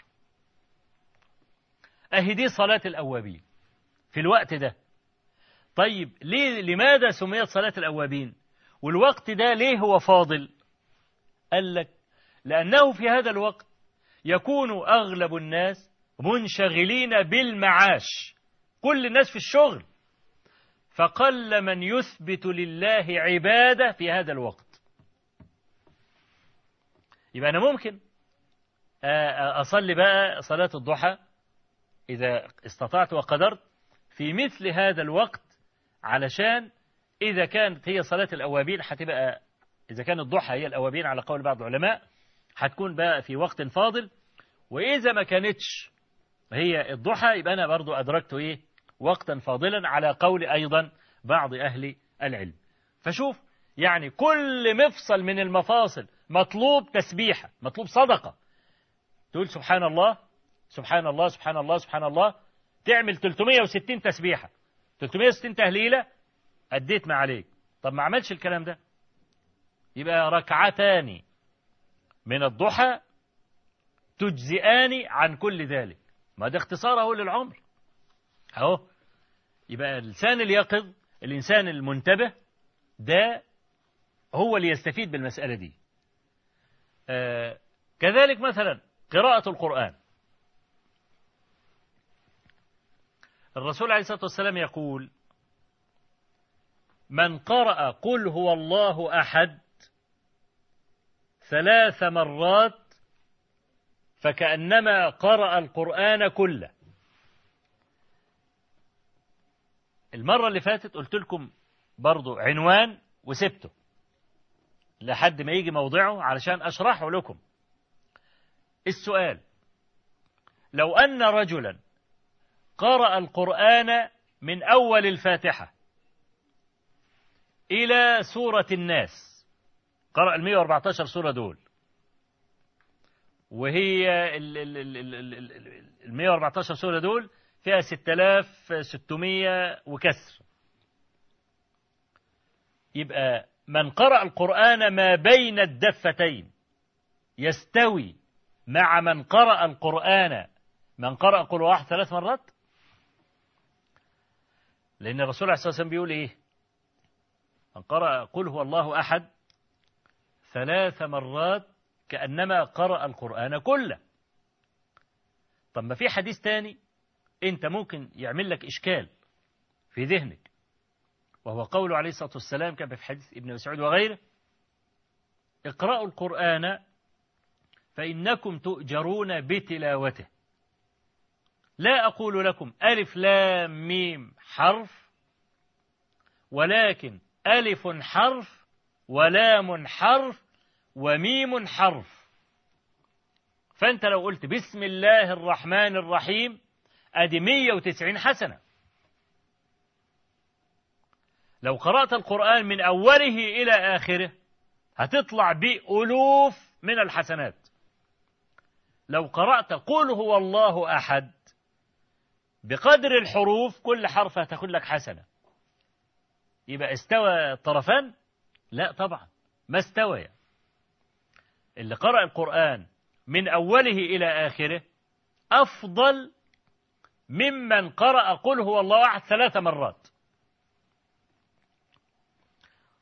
أهي دي صلاة الأوابين في الوقت ده. طيب ليه لماذا سميت صلاة الأوابين؟ والوقت ده ليه هو فاضل؟ قال لك لأنه في هذا الوقت يكون أغلب الناس منشغلين بالمعاش، كل الناس في الشغل، فقل من يثبت لله عبادة في هذا الوقت. يبقى أنا ممكن أصلي بقى صلاة الضحى إذا استطعت وقدرت في مثل هذا الوقت، علشان إذا كانت هي صلاة الأوابين هتبقى، إذا كان الضحى هي الأوابين على قول بعض العلماء هتكون بقى في وقت فاضل، وإذا ما كانتش هي الضحى يبقى أنا برضو أدركت إيه وقتا فاضلا على قول أيضا بعض أهل العلم. فشوف يعني كل مفصل من المفاصل مطلوب تسبيحة، مطلوب صدقة، تقول سبحان الله سبحان الله سبحان الله سبحان الله، تعمل ثلاثمائة وستين تسبيحة، ثلاثمائة وستين تهليلة، أديت ما عليك. طب ما عملش الكلام ده، يبقى ركعتان من الضحى تجزئان عن كل ذلك. ما ده اختصار اهو للعمر اهو. يبقى الإنسان اليقظ، الإنسان المنتبه ده هو اللي يستفيد بالمسألة دي. آه كذلك مثلا قراءة القرآن، الرسول عليه الصلاة والسلام يقول من قرأ قل هو الله أحد ثلاث مرات فكأنما قرأ القرآن كله. المرة اللي فاتت قلت لكم برضو عنوان وسبته لحد ما يجي موضعه علشان أشرحه لكم. السؤال: لو أن رجلا قرأ القرآن من أول الفاتحة إلى سورة الناس، قرأ المئة وأربعة عشر سورة دول، وهي المئة وأربعة عشر سورة دول فيها ستة آلاف وستمائة وكسر، يبقى من قرأ القرآن ما بين الدفتين يستوي مع من قرأ القرآن من قرأ قل واحد ثلاث مرات. لأن الرسول عليه الصلاة والسلام بيقول إيه؟ من قرأ قل هو الله أحد ثلاث مرات كأنما قرأ القرآن كله. طب ما في حديث تاني أنت ممكن يعمل لك إشكال في ذهنك، وهو قوله عليه الصلاة والسلام كما في حديث ابن مسعود وغيره: اقرأوا القرآن فإنكم تؤجرون بتلاوته، لا أقول لكم ألف لام ميم حرف، ولكن ألف حرف ولام حرف وميم حرف. فأنت لو قلت بسم الله الرحمن الرحيم أدي مئة وتسعين حسنة. لو قرأت القرآن من أوله إلى آخره هتطلع بألوف من الحسنات. لو قرأت قل هو الله أحد بقدر الحروف كل حرف هتاخد لك حسنة. يبقى استوى الطرفان؟ لا طبعا ما استوى. اللي قرأ القرآن من أوله إلى آخره أفضل ممن قرأ قل هو الله أحد ثلاث مرات.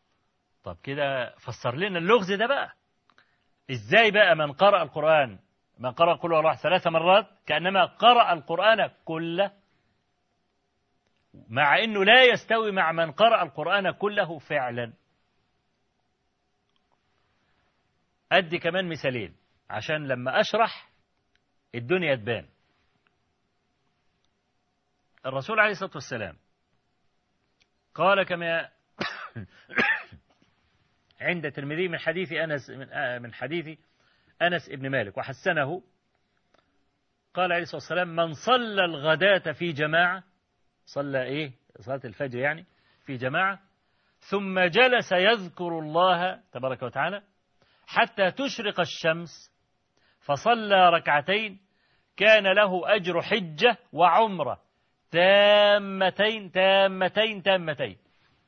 طب كده فسر لنا اللغز ده بقى. إزاي بقى من قرأ القرآن من قرأ قل هو الله ثلاث مرات كأنما قرأ القرآن كله، مع أنه لا يستوي مع من قرأ القرآن كله فعلا. أدي كمان مثالين عشان لما أشرح الدنيا تبان. الرسول عليه الصلاة والسلام قال كما عند الترمذي من حديث أنس من حديث أنس ابن مالك وحسنه، قال عليه الصلاة والسلام: من صلى الغداة في جماعة، صلى إيه؟ صلاة الفجر يعني في جماعة، ثم جلس يذكر الله تبارك وتعالى حتى تشرق الشمس فصلى ركعتين كان له أجر حجة وعمرة تامتين تامتين تامتين.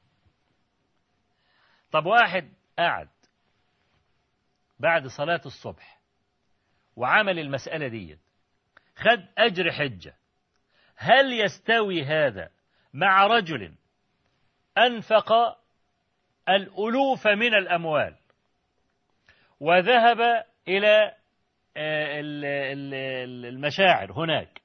طب واحد قاعد بعد صلاة الصبح وعمل المسألة دي خد أجر حجة، هل يستوي هذا مع رجل أنفق الألوف من الأموال وذهب إلى المشاعر هناك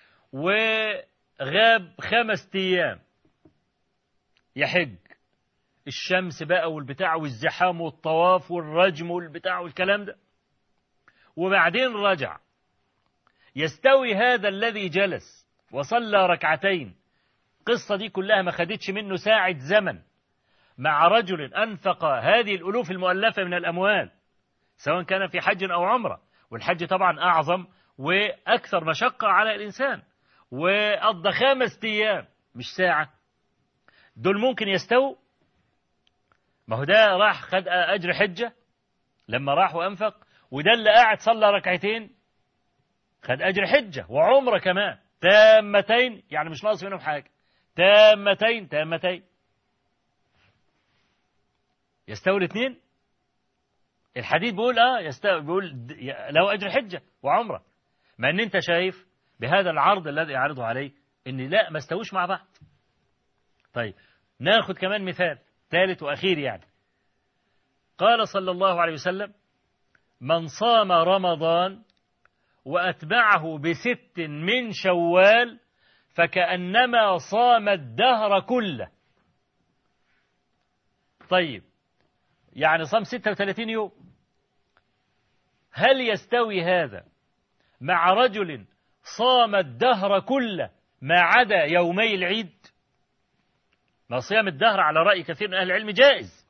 وغاب خمس أيام يحج، الشمس بقى والبتاع والزحام والطواف والرجم والبتاع والكلام ده، وبعدين رجع، يستوي هذا الذي جلس وصلى ركعتين، القصة دي كلها ما خدتش منه ساعة زمن، مع رجل أنفق هذه الألوف المؤلفة من الأموال سواء كان في حج أو عمرة، والحج طبعا أعظم وأكثر مشقة على الإنسان، وقضى خمس أيام مش ساعة، دول ممكن يستووا؟ ما هو ده راح خد أجر حجة لما راح وأنفق، وده اللي قاعد صلى ركعتين خد أجر حجة وعمرة كمان تامتين، يعني مش ناقص منهم حاجة، تامتين تامتين. يستوي الاثنين؟ الحديث بيقول اه يستوي، بيقول له أجر حجة وعمرة، مع ان انت شايف بهذا العرض الذي يعرضه عليه ان لا ما استووش مع بعض. طيب ناخد كمان مثال ثالث وأخير يعني. قال صلى الله عليه وسلم: من صام رمضان وأتبعه بست من شوال فكأنما صام الدهر كله. طيب يعني صام ستة وثلاثين يوم، هل يستوي هذا مع رجل صام الدهر كله ما عدا يومي العيد؟ ما صيام الدهر على رأي كثير من أهل العلم جائز،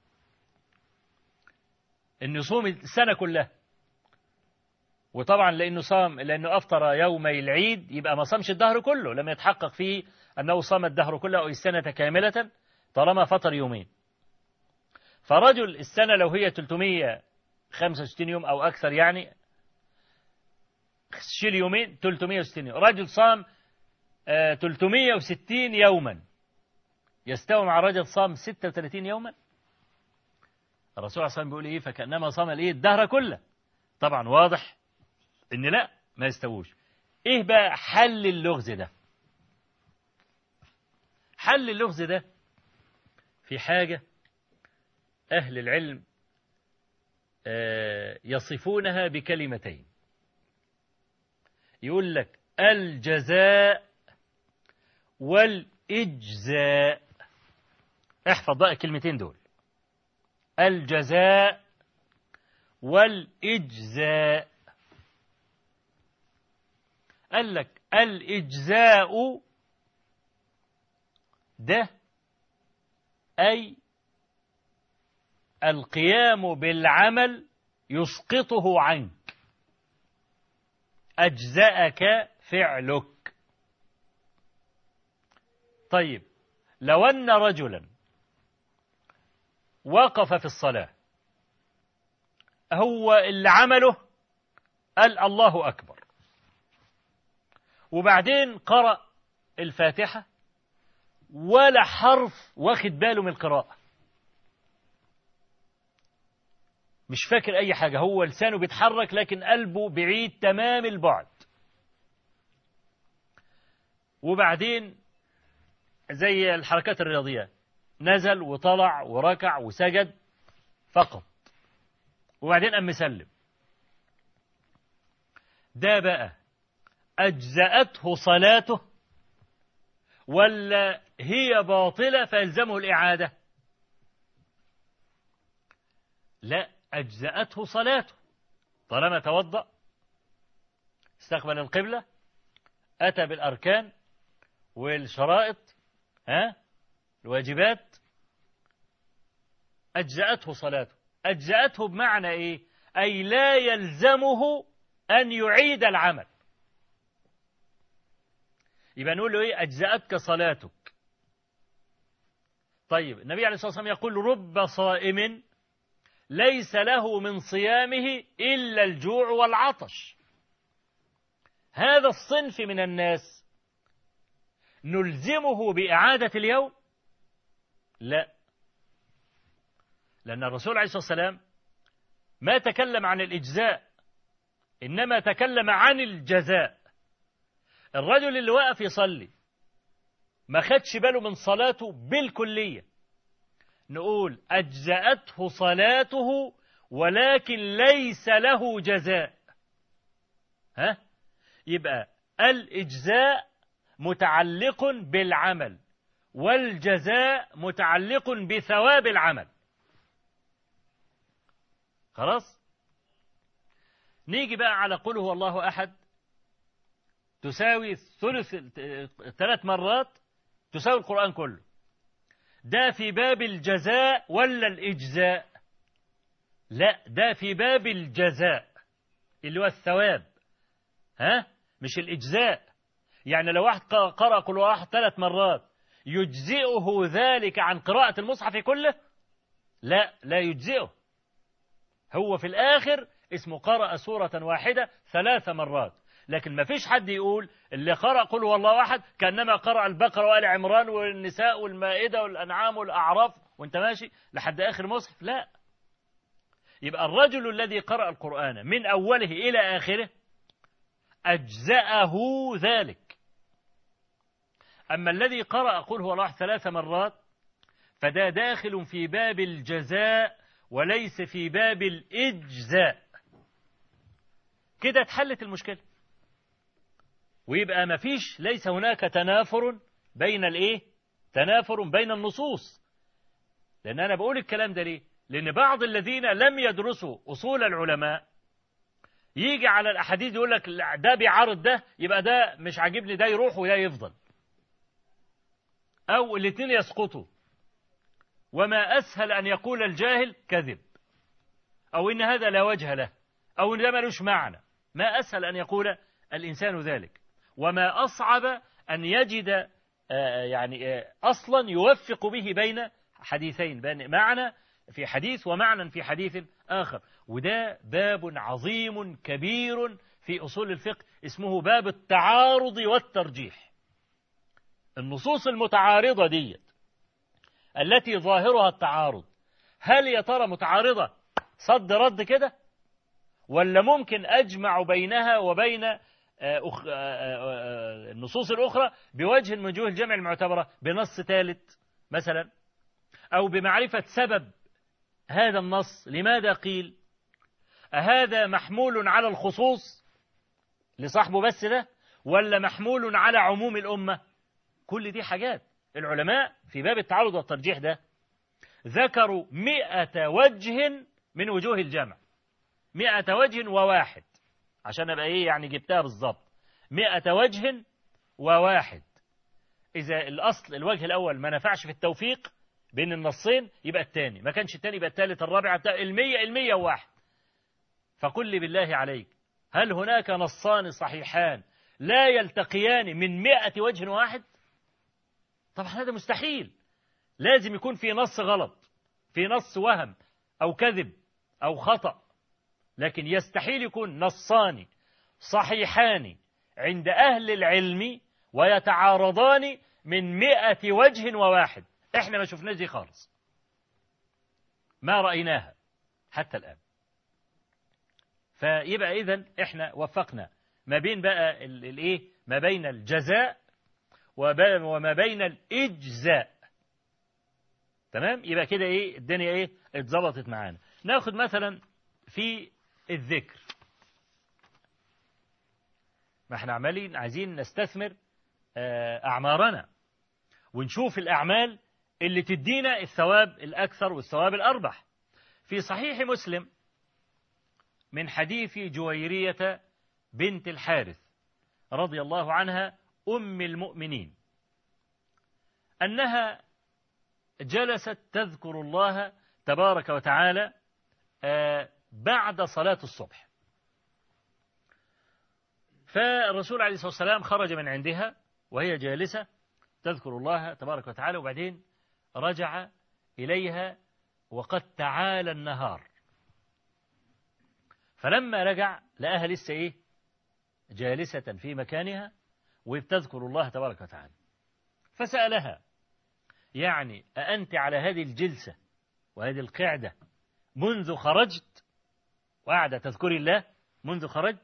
إنه يصوم السنة كلها، وطبعا لأنه صام لأنه أفطر يومي العيد يبقى ما صامش الدهر كله، لم يتحقق فيه أنه صام الدهر كله أو السنة كاملة طالما فطر يومين. فرجل السنة لو هي ثلاثمائة وخمسة وستين يوم أو أكثر، يعني شيل يومين ثلاثمائة وستين يوم، رجل صام آه ثلاثمائة وستين يوما، يستوي مع رجل صام ستة وثلاثين يوما؟ الرسول صلى الله عليه وسلم بيقول إيه؟ فكأنما صام الإيه؟ الدهر كله. طبعا واضح إن لا ما يستووش. إيه بقى حل اللغز ده؟ حل اللغز ده في حاجة أهل العلم يصفونها بكلمتين، يقول لك الجزاء والإجزاء. احفظ بقى الكلمتين دول، الجزاء والإجزاء. قال لك الإجزاء ده أي القيام بالعمل يسقطه عنك، أجزأك فعلك. طيب لو أن رجلا وقف في الصلاة هو اللي عمله قال الله أكبر، وبعدين قرأ الفاتحة ولا حرف واخد باله من القراءة، مش فاكر أي حاجة، هو لسانه بيتحرك لكن قلبه بعيد تمام البعد، وبعدين زي الحركات الرياضية نزل وطلع وركع وسجد فقط، وبعدين قام مسلم. ده بقى أجزأته صلاته ولا هي باطلة فيلزمه الإعادة؟ لا، أجزأته صلاته طالما توضأ، استقبل القبلة، أتى بالأركان والشرائط، ها الواجبات، أجزأته صلاته. أجزأته بمعنى إيه؟ أي لا يلزمه أن يعيد العمل. يبقى نقول له إيه؟ أجزأتك صلاتك. طيب النبي عليه الصلاة والسلام يقول رب صائم ليس له من صيامه إلا الجوع والعطش. هذا الصنف من الناس نلزمه بإعادة اليوم؟ لا، لأن الرسول عليه الصلاة والسلام ما تكلم عن الإجزاء، إنما تكلم عن الجزاء. الرجل اللي وقف يصلي ما خدش باله من صلاته بالكلية، نقول أجزأته صلاته ولكن ليس له جزاء. ها؟ يبقى الإجزاء متعلق بالعمل والجزاء متعلق بثواب العمل. خلاص؟ نيجي بقى على قل هو الله أحد، تساوي ثلث ثلاث مرات تساوي القرآن كله. ده في باب الجزاء ولا الإجزاء؟ لا، ده في باب الجزاء اللي هو الثواب، ها؟ مش الإجزاء. يعني لو واحد قرأ قل هو واحد ثلاث مرات يجزئه ذلك عن قراءة المصحف كله؟ لا، لا يجزئه. هو في الآخر اسمه قرأ سورة واحدة ثلاث مرات، لكن ما فيش حد يقول اللي قرأ قل هو الله أحد كأنما قرأ البقرة وآل عمران والنساء والمائدة والأنعام والأعراف وانت ماشي لحد آخر مصحف. لا، يبقى الرجل الذي قرأ القرآن من أوله إلى آخره أجزأه ذلك. أما الذي قرأ قل هو الله ثلاث مرات فده داخل في باب الجزاء وليس في باب الإجزاء. كده اتحلت المشكلة، ويبقى ما فيش، ليس هناك تنافر بين الايه؟ تنافر بين النصوص. لأن أنا بقول الكلام ده ليه؟ لأن بعض الذين لم يدرسوا أصول العلماء يجي على الأحاديث يقول لك ده بيعارض ده، يبقى ده مش عاجبني، ده يروح وده يفضل، أو الاثنين يسقطوا. وما أسهل أن يقول الجاهل كذب، أو إن هذا لا وجه له، أو إن ده ملوش معنى. ما أسهل أن يقول الإنسان ذلك، وما أصعب أن يجد يعني أصلا يوفق به بين حديثين، بين معنى في حديث ومعنى في حديث آخر. وده باب عظيم كبير في أصول الفقه اسمه باب التعارض والترجيح. النصوص المتعارضة دي التي ظاهرها التعارض، هل يا ترى متعارضة صد رد كده، ولا ممكن أجمع بينها وبين النصوص الأخرى بوجه من وجوه الجمع المعتبرة، بنص ثالث مثلا، أو بمعرفة سبب هذا النص لماذا قيل؟ أهذا محمول على الخصوص لصاحبه بس ده، ولا محمول على عموم الأمة؟ كل دي حاجات العلماء في باب التعارض والترجيح ده ذكروا مئة وجه من وجوه الجمع، مئة وجه وواحد، عشان أبقى إيه يعني جبتها بالضبط، مئة وجه وواحد. إذا الأصل الوجه الأول ما نفعش في التوفيق بين النصين يبقى الثاني، ما كانش الثاني يبقى الثالث الرابع المية المية وواحد. فقل لي بالله عليك، هل هناك نصان صحيحان لا يلتقيان من مئة وجه واحد؟ طبعا هذا مستحيل، لازم يكون في نص غلط، في نص وهم أو كذب أو خطأ، لكن يستحيل يكون نصان صحيحان عند أهل العلم ويتعارضان من مئة وجه وواحد. احنا ما شفناش دي خالص، ما رأيناها حتى الآن. فيبقى إذن احنا وفقنا ما بين بقى الايه، ما بين الجزاء وما بين الإجزاء. تمام؟ يبقى كده ايه الدنيا ايه اتظبطت معانا. ناخد مثلا في الذكر، ما احنا عمالين عايزين نستثمر أعمارنا ونشوف الأعمال اللي تدينا الثواب الأكثر والثواب الأربح. في صحيح مسلم من حديث جويرية بنت الحارث رضي الله عنها أم المؤمنين أنها جلست تذكر الله تبارك وتعالى بعد صلاة الصبح، فالرسول عليه الصلاة والسلام خرج من عندها وهي جالسة تذكر الله تبارك وتعالى، وبعدين رجع إليها وقد تعالى النهار، فلما رجع لقاها لسه إيه جالسة في مكانها وبتذكر الله تبارك وتعالى، فسألها يعني أأنت على هذه الجلسة وهذه القعدة منذ خرجت وقاعدة تذكري الله منذ خرجت؟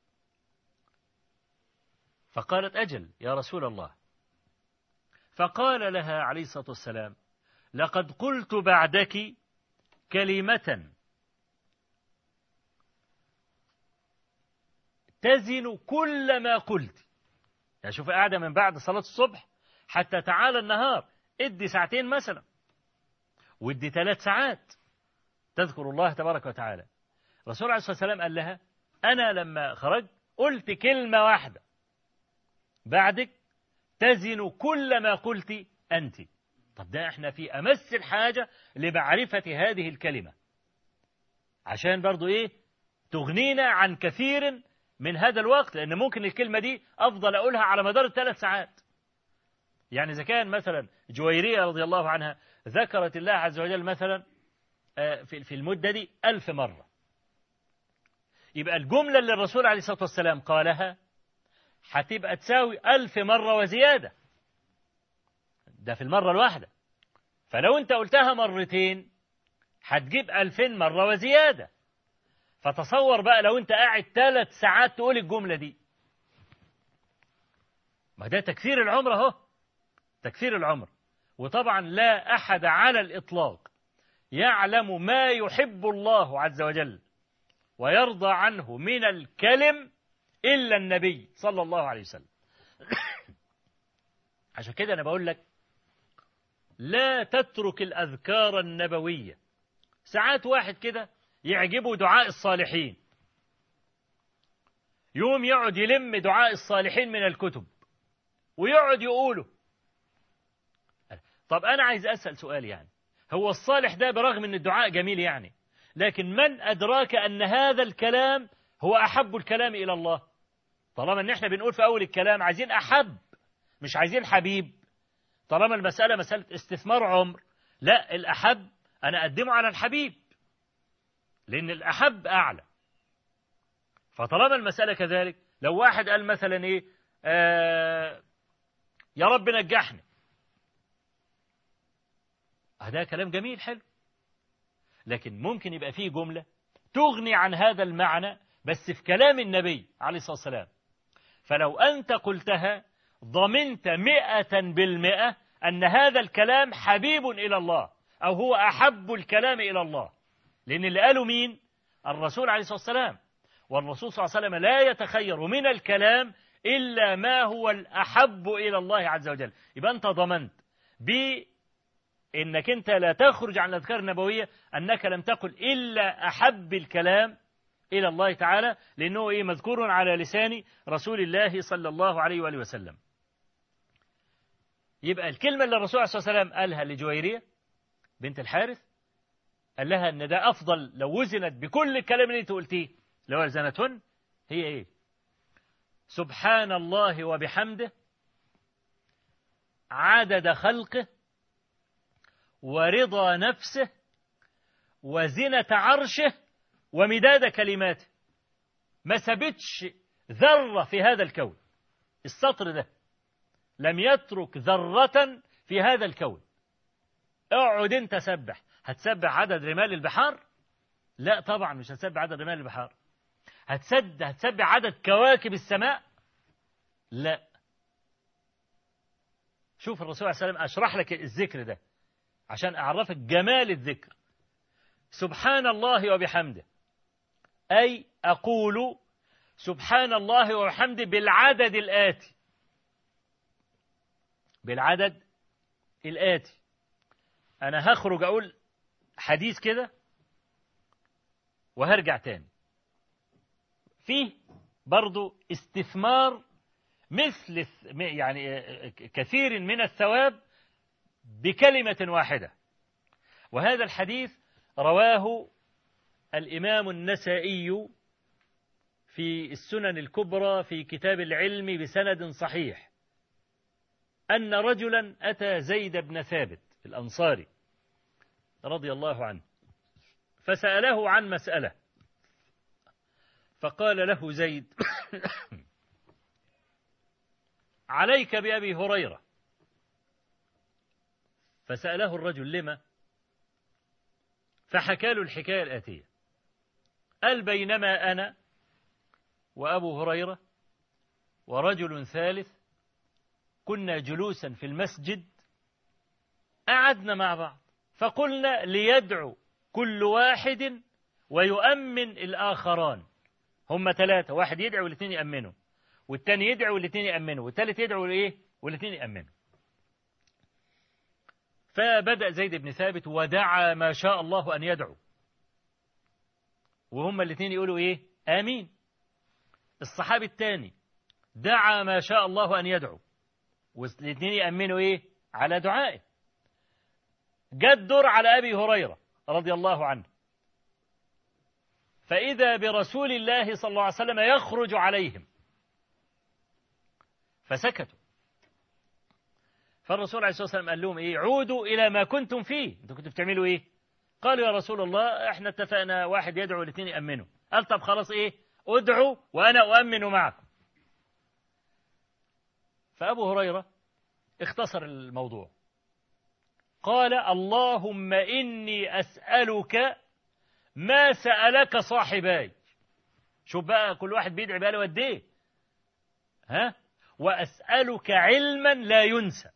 فقالت أجل يا رسول الله. فقال لها عليه الصلاة والسلام لقد قلت بعدك كلمة تزن كل ما قلت. يعني شوف قاعدة من بعد صلاة الصبح حتى تعالى النهار، ادي ساعتين مثلا وادي ثلاث ساعات تذكر الله تبارك وتعالى. الرسول عليه الصلاة والسلام قال لها أنا لما خرجت قلت كلمة واحدة بعدك تزن كل ما قلت أنت. طب ده احنا في أمس الحاجة لمعرفة هذه الكلمة عشان برضو ايه تغنينا عن كثير من هذا الوقت، لأن ممكن الكلمة دي أفضل أقولها على مدار الثلاث ساعات. يعني إذا كان مثلا جويرية رضي الله عنها ذكرت الله عز وجل مثلا في المدة دي ألف مرة، يبقى الجملة اللي الرسول عليه الصلاة والسلام قالها هتبقى تساوي ألف مرة وزيادة، ده في المرة الواحدة. فلو أنت قلتها مرتين هتجيب ألفين مرة وزيادة. فتصور بقى لو أنت قاعد ثلاث ساعات تقول الجملة دي، ما ده تكثير العمر اهو، تكثير العمر. وطبعا لا أحد على الإطلاق يعلم ما يحب الله عز وجل ويرضى عنه من الكلم إلا النبي صلى الله عليه وسلم. عشان كده أنا بقول لك لا تترك الأذكار النبوية. ساعات واحد كده يعجبه دعاء الصالحين، يوم يقعد يلم دعاء الصالحين من الكتب ويقعد يقوله. طب أنا عايز أسأل سؤال، يعني هو الصالح ده برغم أن الدعاء جميل يعني، لكن من أدراك أن هذا الكلام هو أحب الكلام إلى الله؟ طالما أن احنا بنقول في أول الكلام عايزين أحب مش عايزين حبيب، طالما المسألة مسألة استثمار عمر، لا الأحب أنا أقدمه على الحبيب لأن الأحب أعلى. فطالما المسألة كذلك، لو واحد قال مثلا إيه آه يا رب نجحني، هذا كلام جميل حلو، لكن ممكن يبقى فيه جملة تغني عن هذا المعنى بس في كلام النبي عليه الصلاة والسلام، فلو أنت قلتها ضمنت مئة بالمئة أن هذا الكلام حبيب إلى الله أو هو أحب الكلام إلى الله، لأن اللي قالوا مين؟ الرسول عليه الصلاة والسلام، والرسول صلى الله عليه وسلم لا يتخير من الكلام إلا ما هو الأحب إلى الله عز وجل. يبقى أنت ضمنت بأنك أنت لا تخرج عن الأذكار النبوية أنك لم تقل إلا أحب الكلام إلى الله تعالى، لأنه إيه مذكور على لسان رسول الله صلى الله عليه وآله وسلم. يبقى الكلمة اللي الرسول عليه الصلاة والسلام قالها لجويرية بنت الحارث قال لها أن ده أفضل لو وزنت بكل الكلام اللي أنت قلتيه لو وزنتهن، هي إيه؟ سبحان الله وبحمده عدد خلقه ورضا نفسه وزنة عرشه ومداد كلماته. ما ثبتش ذرة في هذا الكون، السطر ده لم يترك ذرة في هذا الكون. اقعد انت سبح، هتسبح عدد رمال البحار؟ لا طبعا مش هتسبح عدد رمال البحار. هتسد هتسبح عدد كواكب السماء؟ لا. شوف الرسول عليه الصلاة والسلام أشرح لك الذكر ده عشان أعرفك جمال الذكر. سبحان الله وبحمده أي أقول سبحان الله وبحمده بالعدد الآتي، بالعدد الآتي. أنا هخرج أقول حديث كده وهرجع تاني، فيه برضو استثمار مثل يعني كثير من الثواب بكلمة واحدة. وهذا الحديث رواه الإمام النسائي في السنن الكبرى في كتاب العلم بسند صحيح، أن رجلا أتى زيد بن ثابت الأنصاري رضي الله عنه فسأله عن مسألة، فقال له زيد: عليك بأبي هريرة. فسأله الرجل: لما؟ فحكى له الحكاية الآتية: قال: بينما أنا وأبو هريرة ورجل ثالث كنا جلوسا في المسجد، قعدنا مع بعض فقلنا ليدعو كل واحد ويؤمن الآخران. هم ثلاثة، واحد يدعو والاثنين يأمنوا، والثاني يدعو والاثنين يأمنوا، والثالث يدعو ايه والاثنين يأمنوا. فبدأ زيد بن ثابت ودعا ما شاء الله أن يدعو، وهم الاثنين يقولوا ايه؟ آمين. الصحابي الثاني دعا ما شاء الله أن يدعو، والاثنين يأمنوا ايه؟ على دعائه. جاء الدور على أبي هريرة رضي الله عنه، فإذا برسول الله صلى الله عليه وسلم يخرج عليهم، فسكتوا. فالرسول عليه الصلاة والسلام قال لهم ايه؟ عودوا إلى ما كنتم فيه، انتوا كنتوا بتعملوا ايه؟ قالوا: يا رسول الله احنا اتفقنا واحد يدعو والاثنين يأمنوا. قال: طب خلاص ايه؟ ادعوا وأنا أؤمن معكم. فأبو هريرة اختصر الموضوع، قال: اللهم إني أسألك ما سألك صاحباي. شوف بقى كل واحد بيدعي بقى له قد ايه، ها؟ وأسألك علما لا ينسى.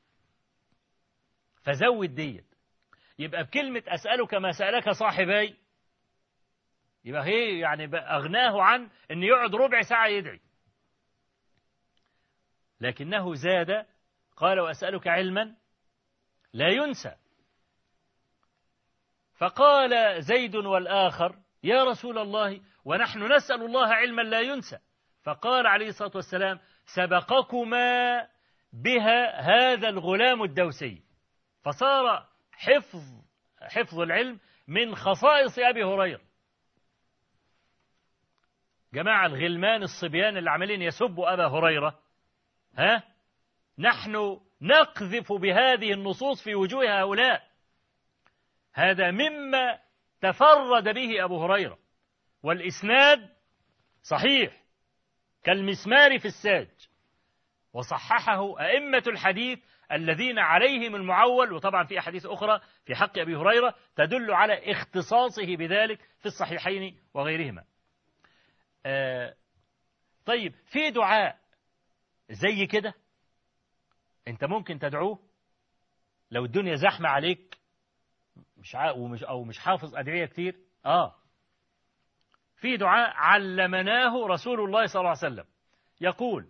فزود ديت، يبقى بكلمة أسألك ما سألك صاحباي يبقى هي يعني أغناه عن أن يقعد ربع ساعة يدعي، لكنه زاد قال: وأسألك علما لا ينسى. فقال زيد والآخر: يا رسول الله ونحن نسأل الله علما لا ينسى. فقال عليه الصلاة والسلام: سبقكما بها هذا الغلام الدوسي. فصار حفظ حفظ العلم من خصائص أبي هريرة. جماعة الغلمان الصبيان اللي عمالين يسبوا أبا هريرة، ها؟ نحن نقذف بهذه النصوص في وجوه هؤلاء. هذا مما تفرد به أبو هريرة، والإسناد صحيح كالمسمار في الساج، وصححه أئمة الحديث الذين عليهم المعول. وطبعا في أحاديث أخرى في حق أبي هريرة تدل على اختصاصه بذلك في الصحيحين وغيرهما. آه طيب، في دعاء زي كده أنت ممكن تدعوه لو الدنيا زحمة عليك مش ع... ومش أو مش حافظ أدعية كتير. آه في دعاء علمناه رسول الله صلى الله عليه وسلم، يقول: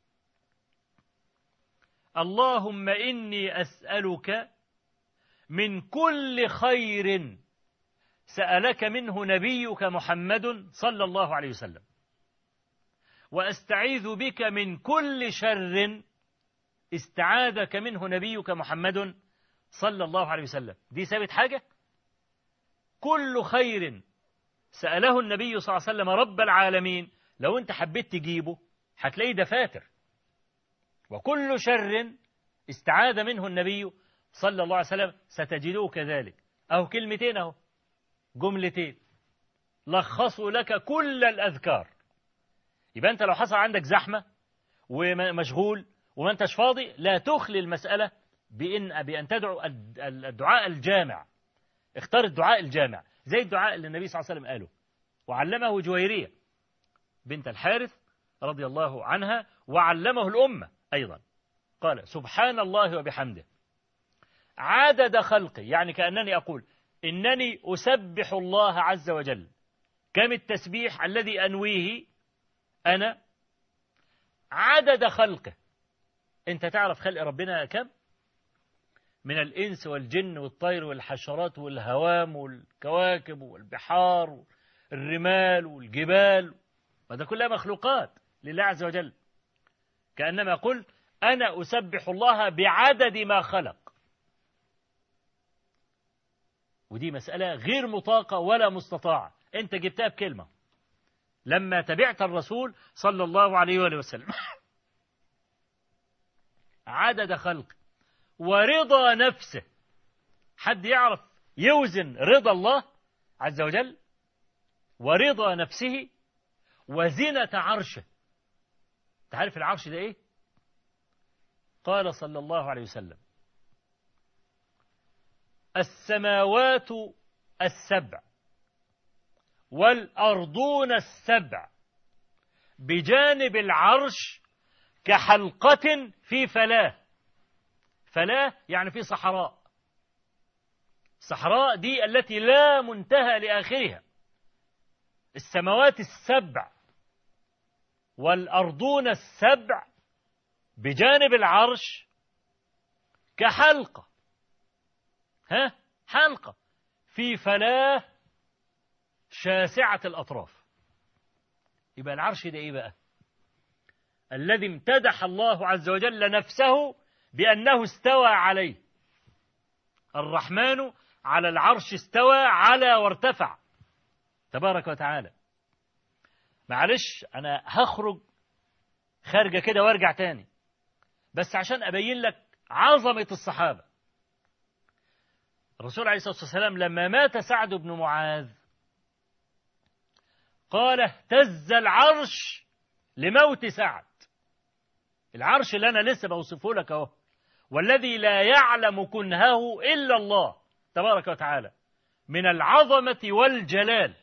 اللهم إني أسألك من كل خير سألك منه نبيك محمد صلى الله عليه وسلم، وأستعيذ بك من كل شر استعاذك منه نبيك محمد صلى الله عليه وسلم. دي ثابت حاجة؟ كل خير سأله النبي صلى الله عليه وسلم رب العالمين، لو أنت حبيت تجيبه هتلاقيه دفاتر. وكل شر استعاذ منه النبي صلى الله عليه وسلم ستجدوه كذلك. أهو كلمتين، أهو جملتين لخصوا لك كل الأذكار. يبقى أنت لو حصل عندك زحمة ومشغول وما أنتش فاضي، لا تخلي المسألة بأن بأن تدعو الدعاء الجامع. اختار الدعاء الجامع زي الدعاء اللي النبي صلى الله عليه وسلم قاله وعلمه جويرية بنت الحارث رضي الله عنها، وعلمه الأمة أيضا. قال: سبحان الله وبحمده عدد خلقي، يعني كأنني أقول إنني أسبح الله عز وجل كم التسبيح الذي أنويه أنا عدد خلقه. أنت تعرف خلق ربنا كم؟ من الإنس والجن والطير والحشرات والهوام والكواكب والبحار والرمال والجبال، وهذا كلها مخلوقات لله عز وجل. كأنما قل أنا أسبح الله بعدد ما خلق، ودي مسألة غير مطاقة ولا مستطاعة، أنت جبتها بكلمة لما تبعت الرسول صلى الله عليه وآله وسلم. عدد خلق ورضا نفسه. حد يعرف يوزن رضا الله عز وجل ورضا نفسه وزنة عرشه؟ تعرف العرش ده ايه؟ قال صلى الله عليه وسلم السماوات السبع والأرضون السبع بجانب العرش كحلقة في فلاة. فلاة يعني في صحراء. الصحراء دي التي لا منتهى لآخرها. السماوات السبع والأرضون السبع بجانب العرش كحلقة، ها حلقة في فلاة شاسعة الأطراف. يبقى العرش ده إيه بقى؟ الذي امتدح الله عز وجل نفسه بأنه استوى عليه. الرحمن على العرش استوى على وارتفع تبارك وتعالى. معلش أنا هخرج خارجة كده وارجع تاني، بس عشان أبين لك عظمة الصحابة. الرسول عليه الصلاة والسلام لما مات سعد بن معاذ قال اهتز العرش لموت سعد. العرش اللي أنا لسه بوصفه لك اهو، والذي لا يعلم كنهه إلا الله تبارك وتعالى من العظمة والجلال.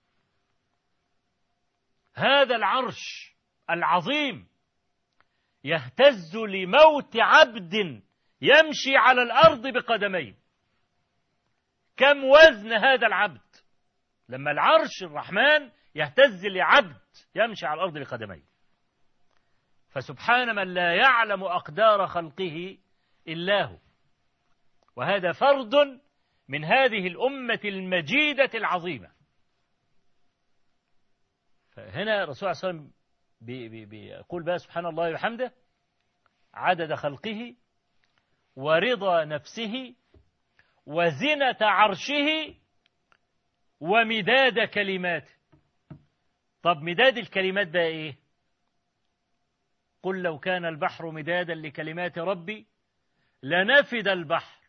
هذا العرش العظيم يهتز لموت عبد يمشي على الأرض بقدميه. كم وزن هذا العبد لما العرش الرحمن يهتز لعبد يمشي على الأرض بقدميه؟ فسبحان من لا يعلم أقدار خلقه إلا هو. وهذا فرد من هذه الأمة المجيدة العظيمة. فهنا الرسول صلى الله عليه وسلم بيقول بقى سبحان الله وبحمده عدد خلقه ورضا نفسه وزنة عرشه ومداد كلماته. طب مداد الكلمات بقى ايه؟ قل لو كان البحر مدادا لكلمات ربي لنفد البحر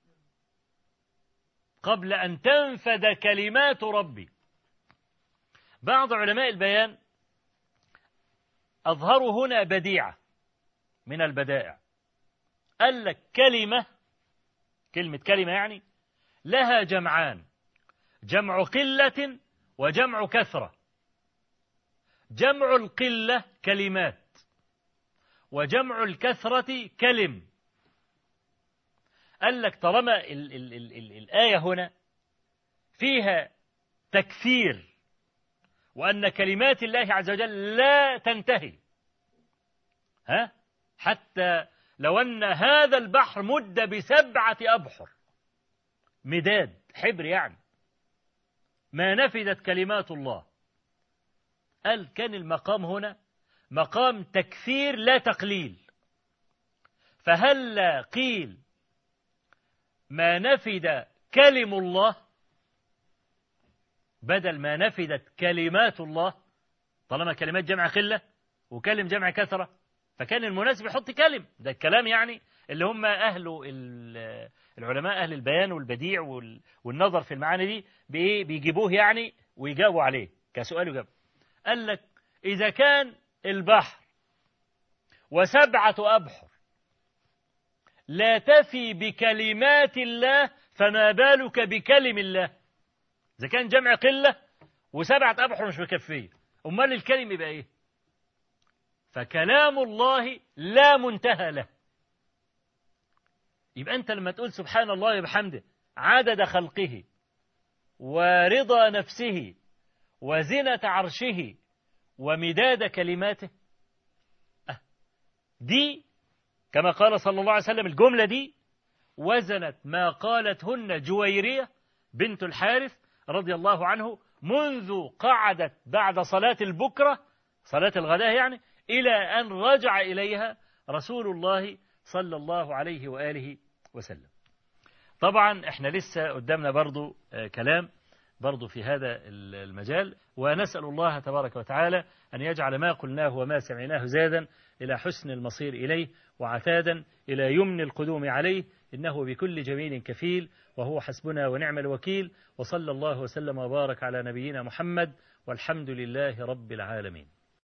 قبل أن تنفد كلمات ربي. بعض علماء البيان أظهروا هنا بديعة من البدائع. قال لك كلمة، كلمة كلمة يعني لها جمعان، جمع قلة وجمع كثرة. جمع القلة كلمات وجمع الكثرة كلم. قال لك طالما ال ال ال ال الآية هنا فيها تكثير وأن كلمات الله عز وجل لا تنتهي، ها حتى لو أن هذا البحر مد بسبعة أبحر مداد حبر يعني ما نفدت كلمات الله. قال كان المقام هنا مقام تكثير لا تقليل، فهل قيل ما نفد كلم الله بدل ما نفدت كلمات الله؟ طالما كلمات جمع قلة وكلم جمع كثرة فكان المناسب يحط كلم. ده الكلام يعني اللي هم أهل العلماء أهل البيان والبديع والنظر في المعاني دي بإيه بيجيبوه يعني ويجاوبوا عليه كسؤال وجواب. قال لك إذا كان البحر وسبعة أبحر لا تفي بكلمات الله فما بالك بكلم الله؟ إذا كان جمع قلة وسبعة أبحر مش مكفية، أمال الكلم يبقى إيه؟ فكلام الله لا منتهى له. يبقى أنت لما تقول سبحان الله وبحمده عدد خلقه ورضا نفسه وزنة عرشه ومداد كلماته. أه دي كما قال صلى الله عليه وسلم الجملة دي وزنت ما قالتهن جويرية بنت الحارث رضي الله عنه منذ قعدت بعد صلاة البكرة صلاة الغداء يعني إلى أن رجع إليها رسول الله صلى الله عليه وآله وسلم. طبعا احنا لسه قدامنا برضو كلام برضو في هذا المجال، ونسأل الله تبارك وتعالى أن يجعل ما قلناه وما سمعناه زادا إلى حسن المصير إليه وعتادا إلى يمن القدوم عليه، إنه بكل جميل كفيل وهو حسبنا ونعم الوكيل. وصلى الله وسلم وبارك على نبينا محمد والحمد لله رب العالمين.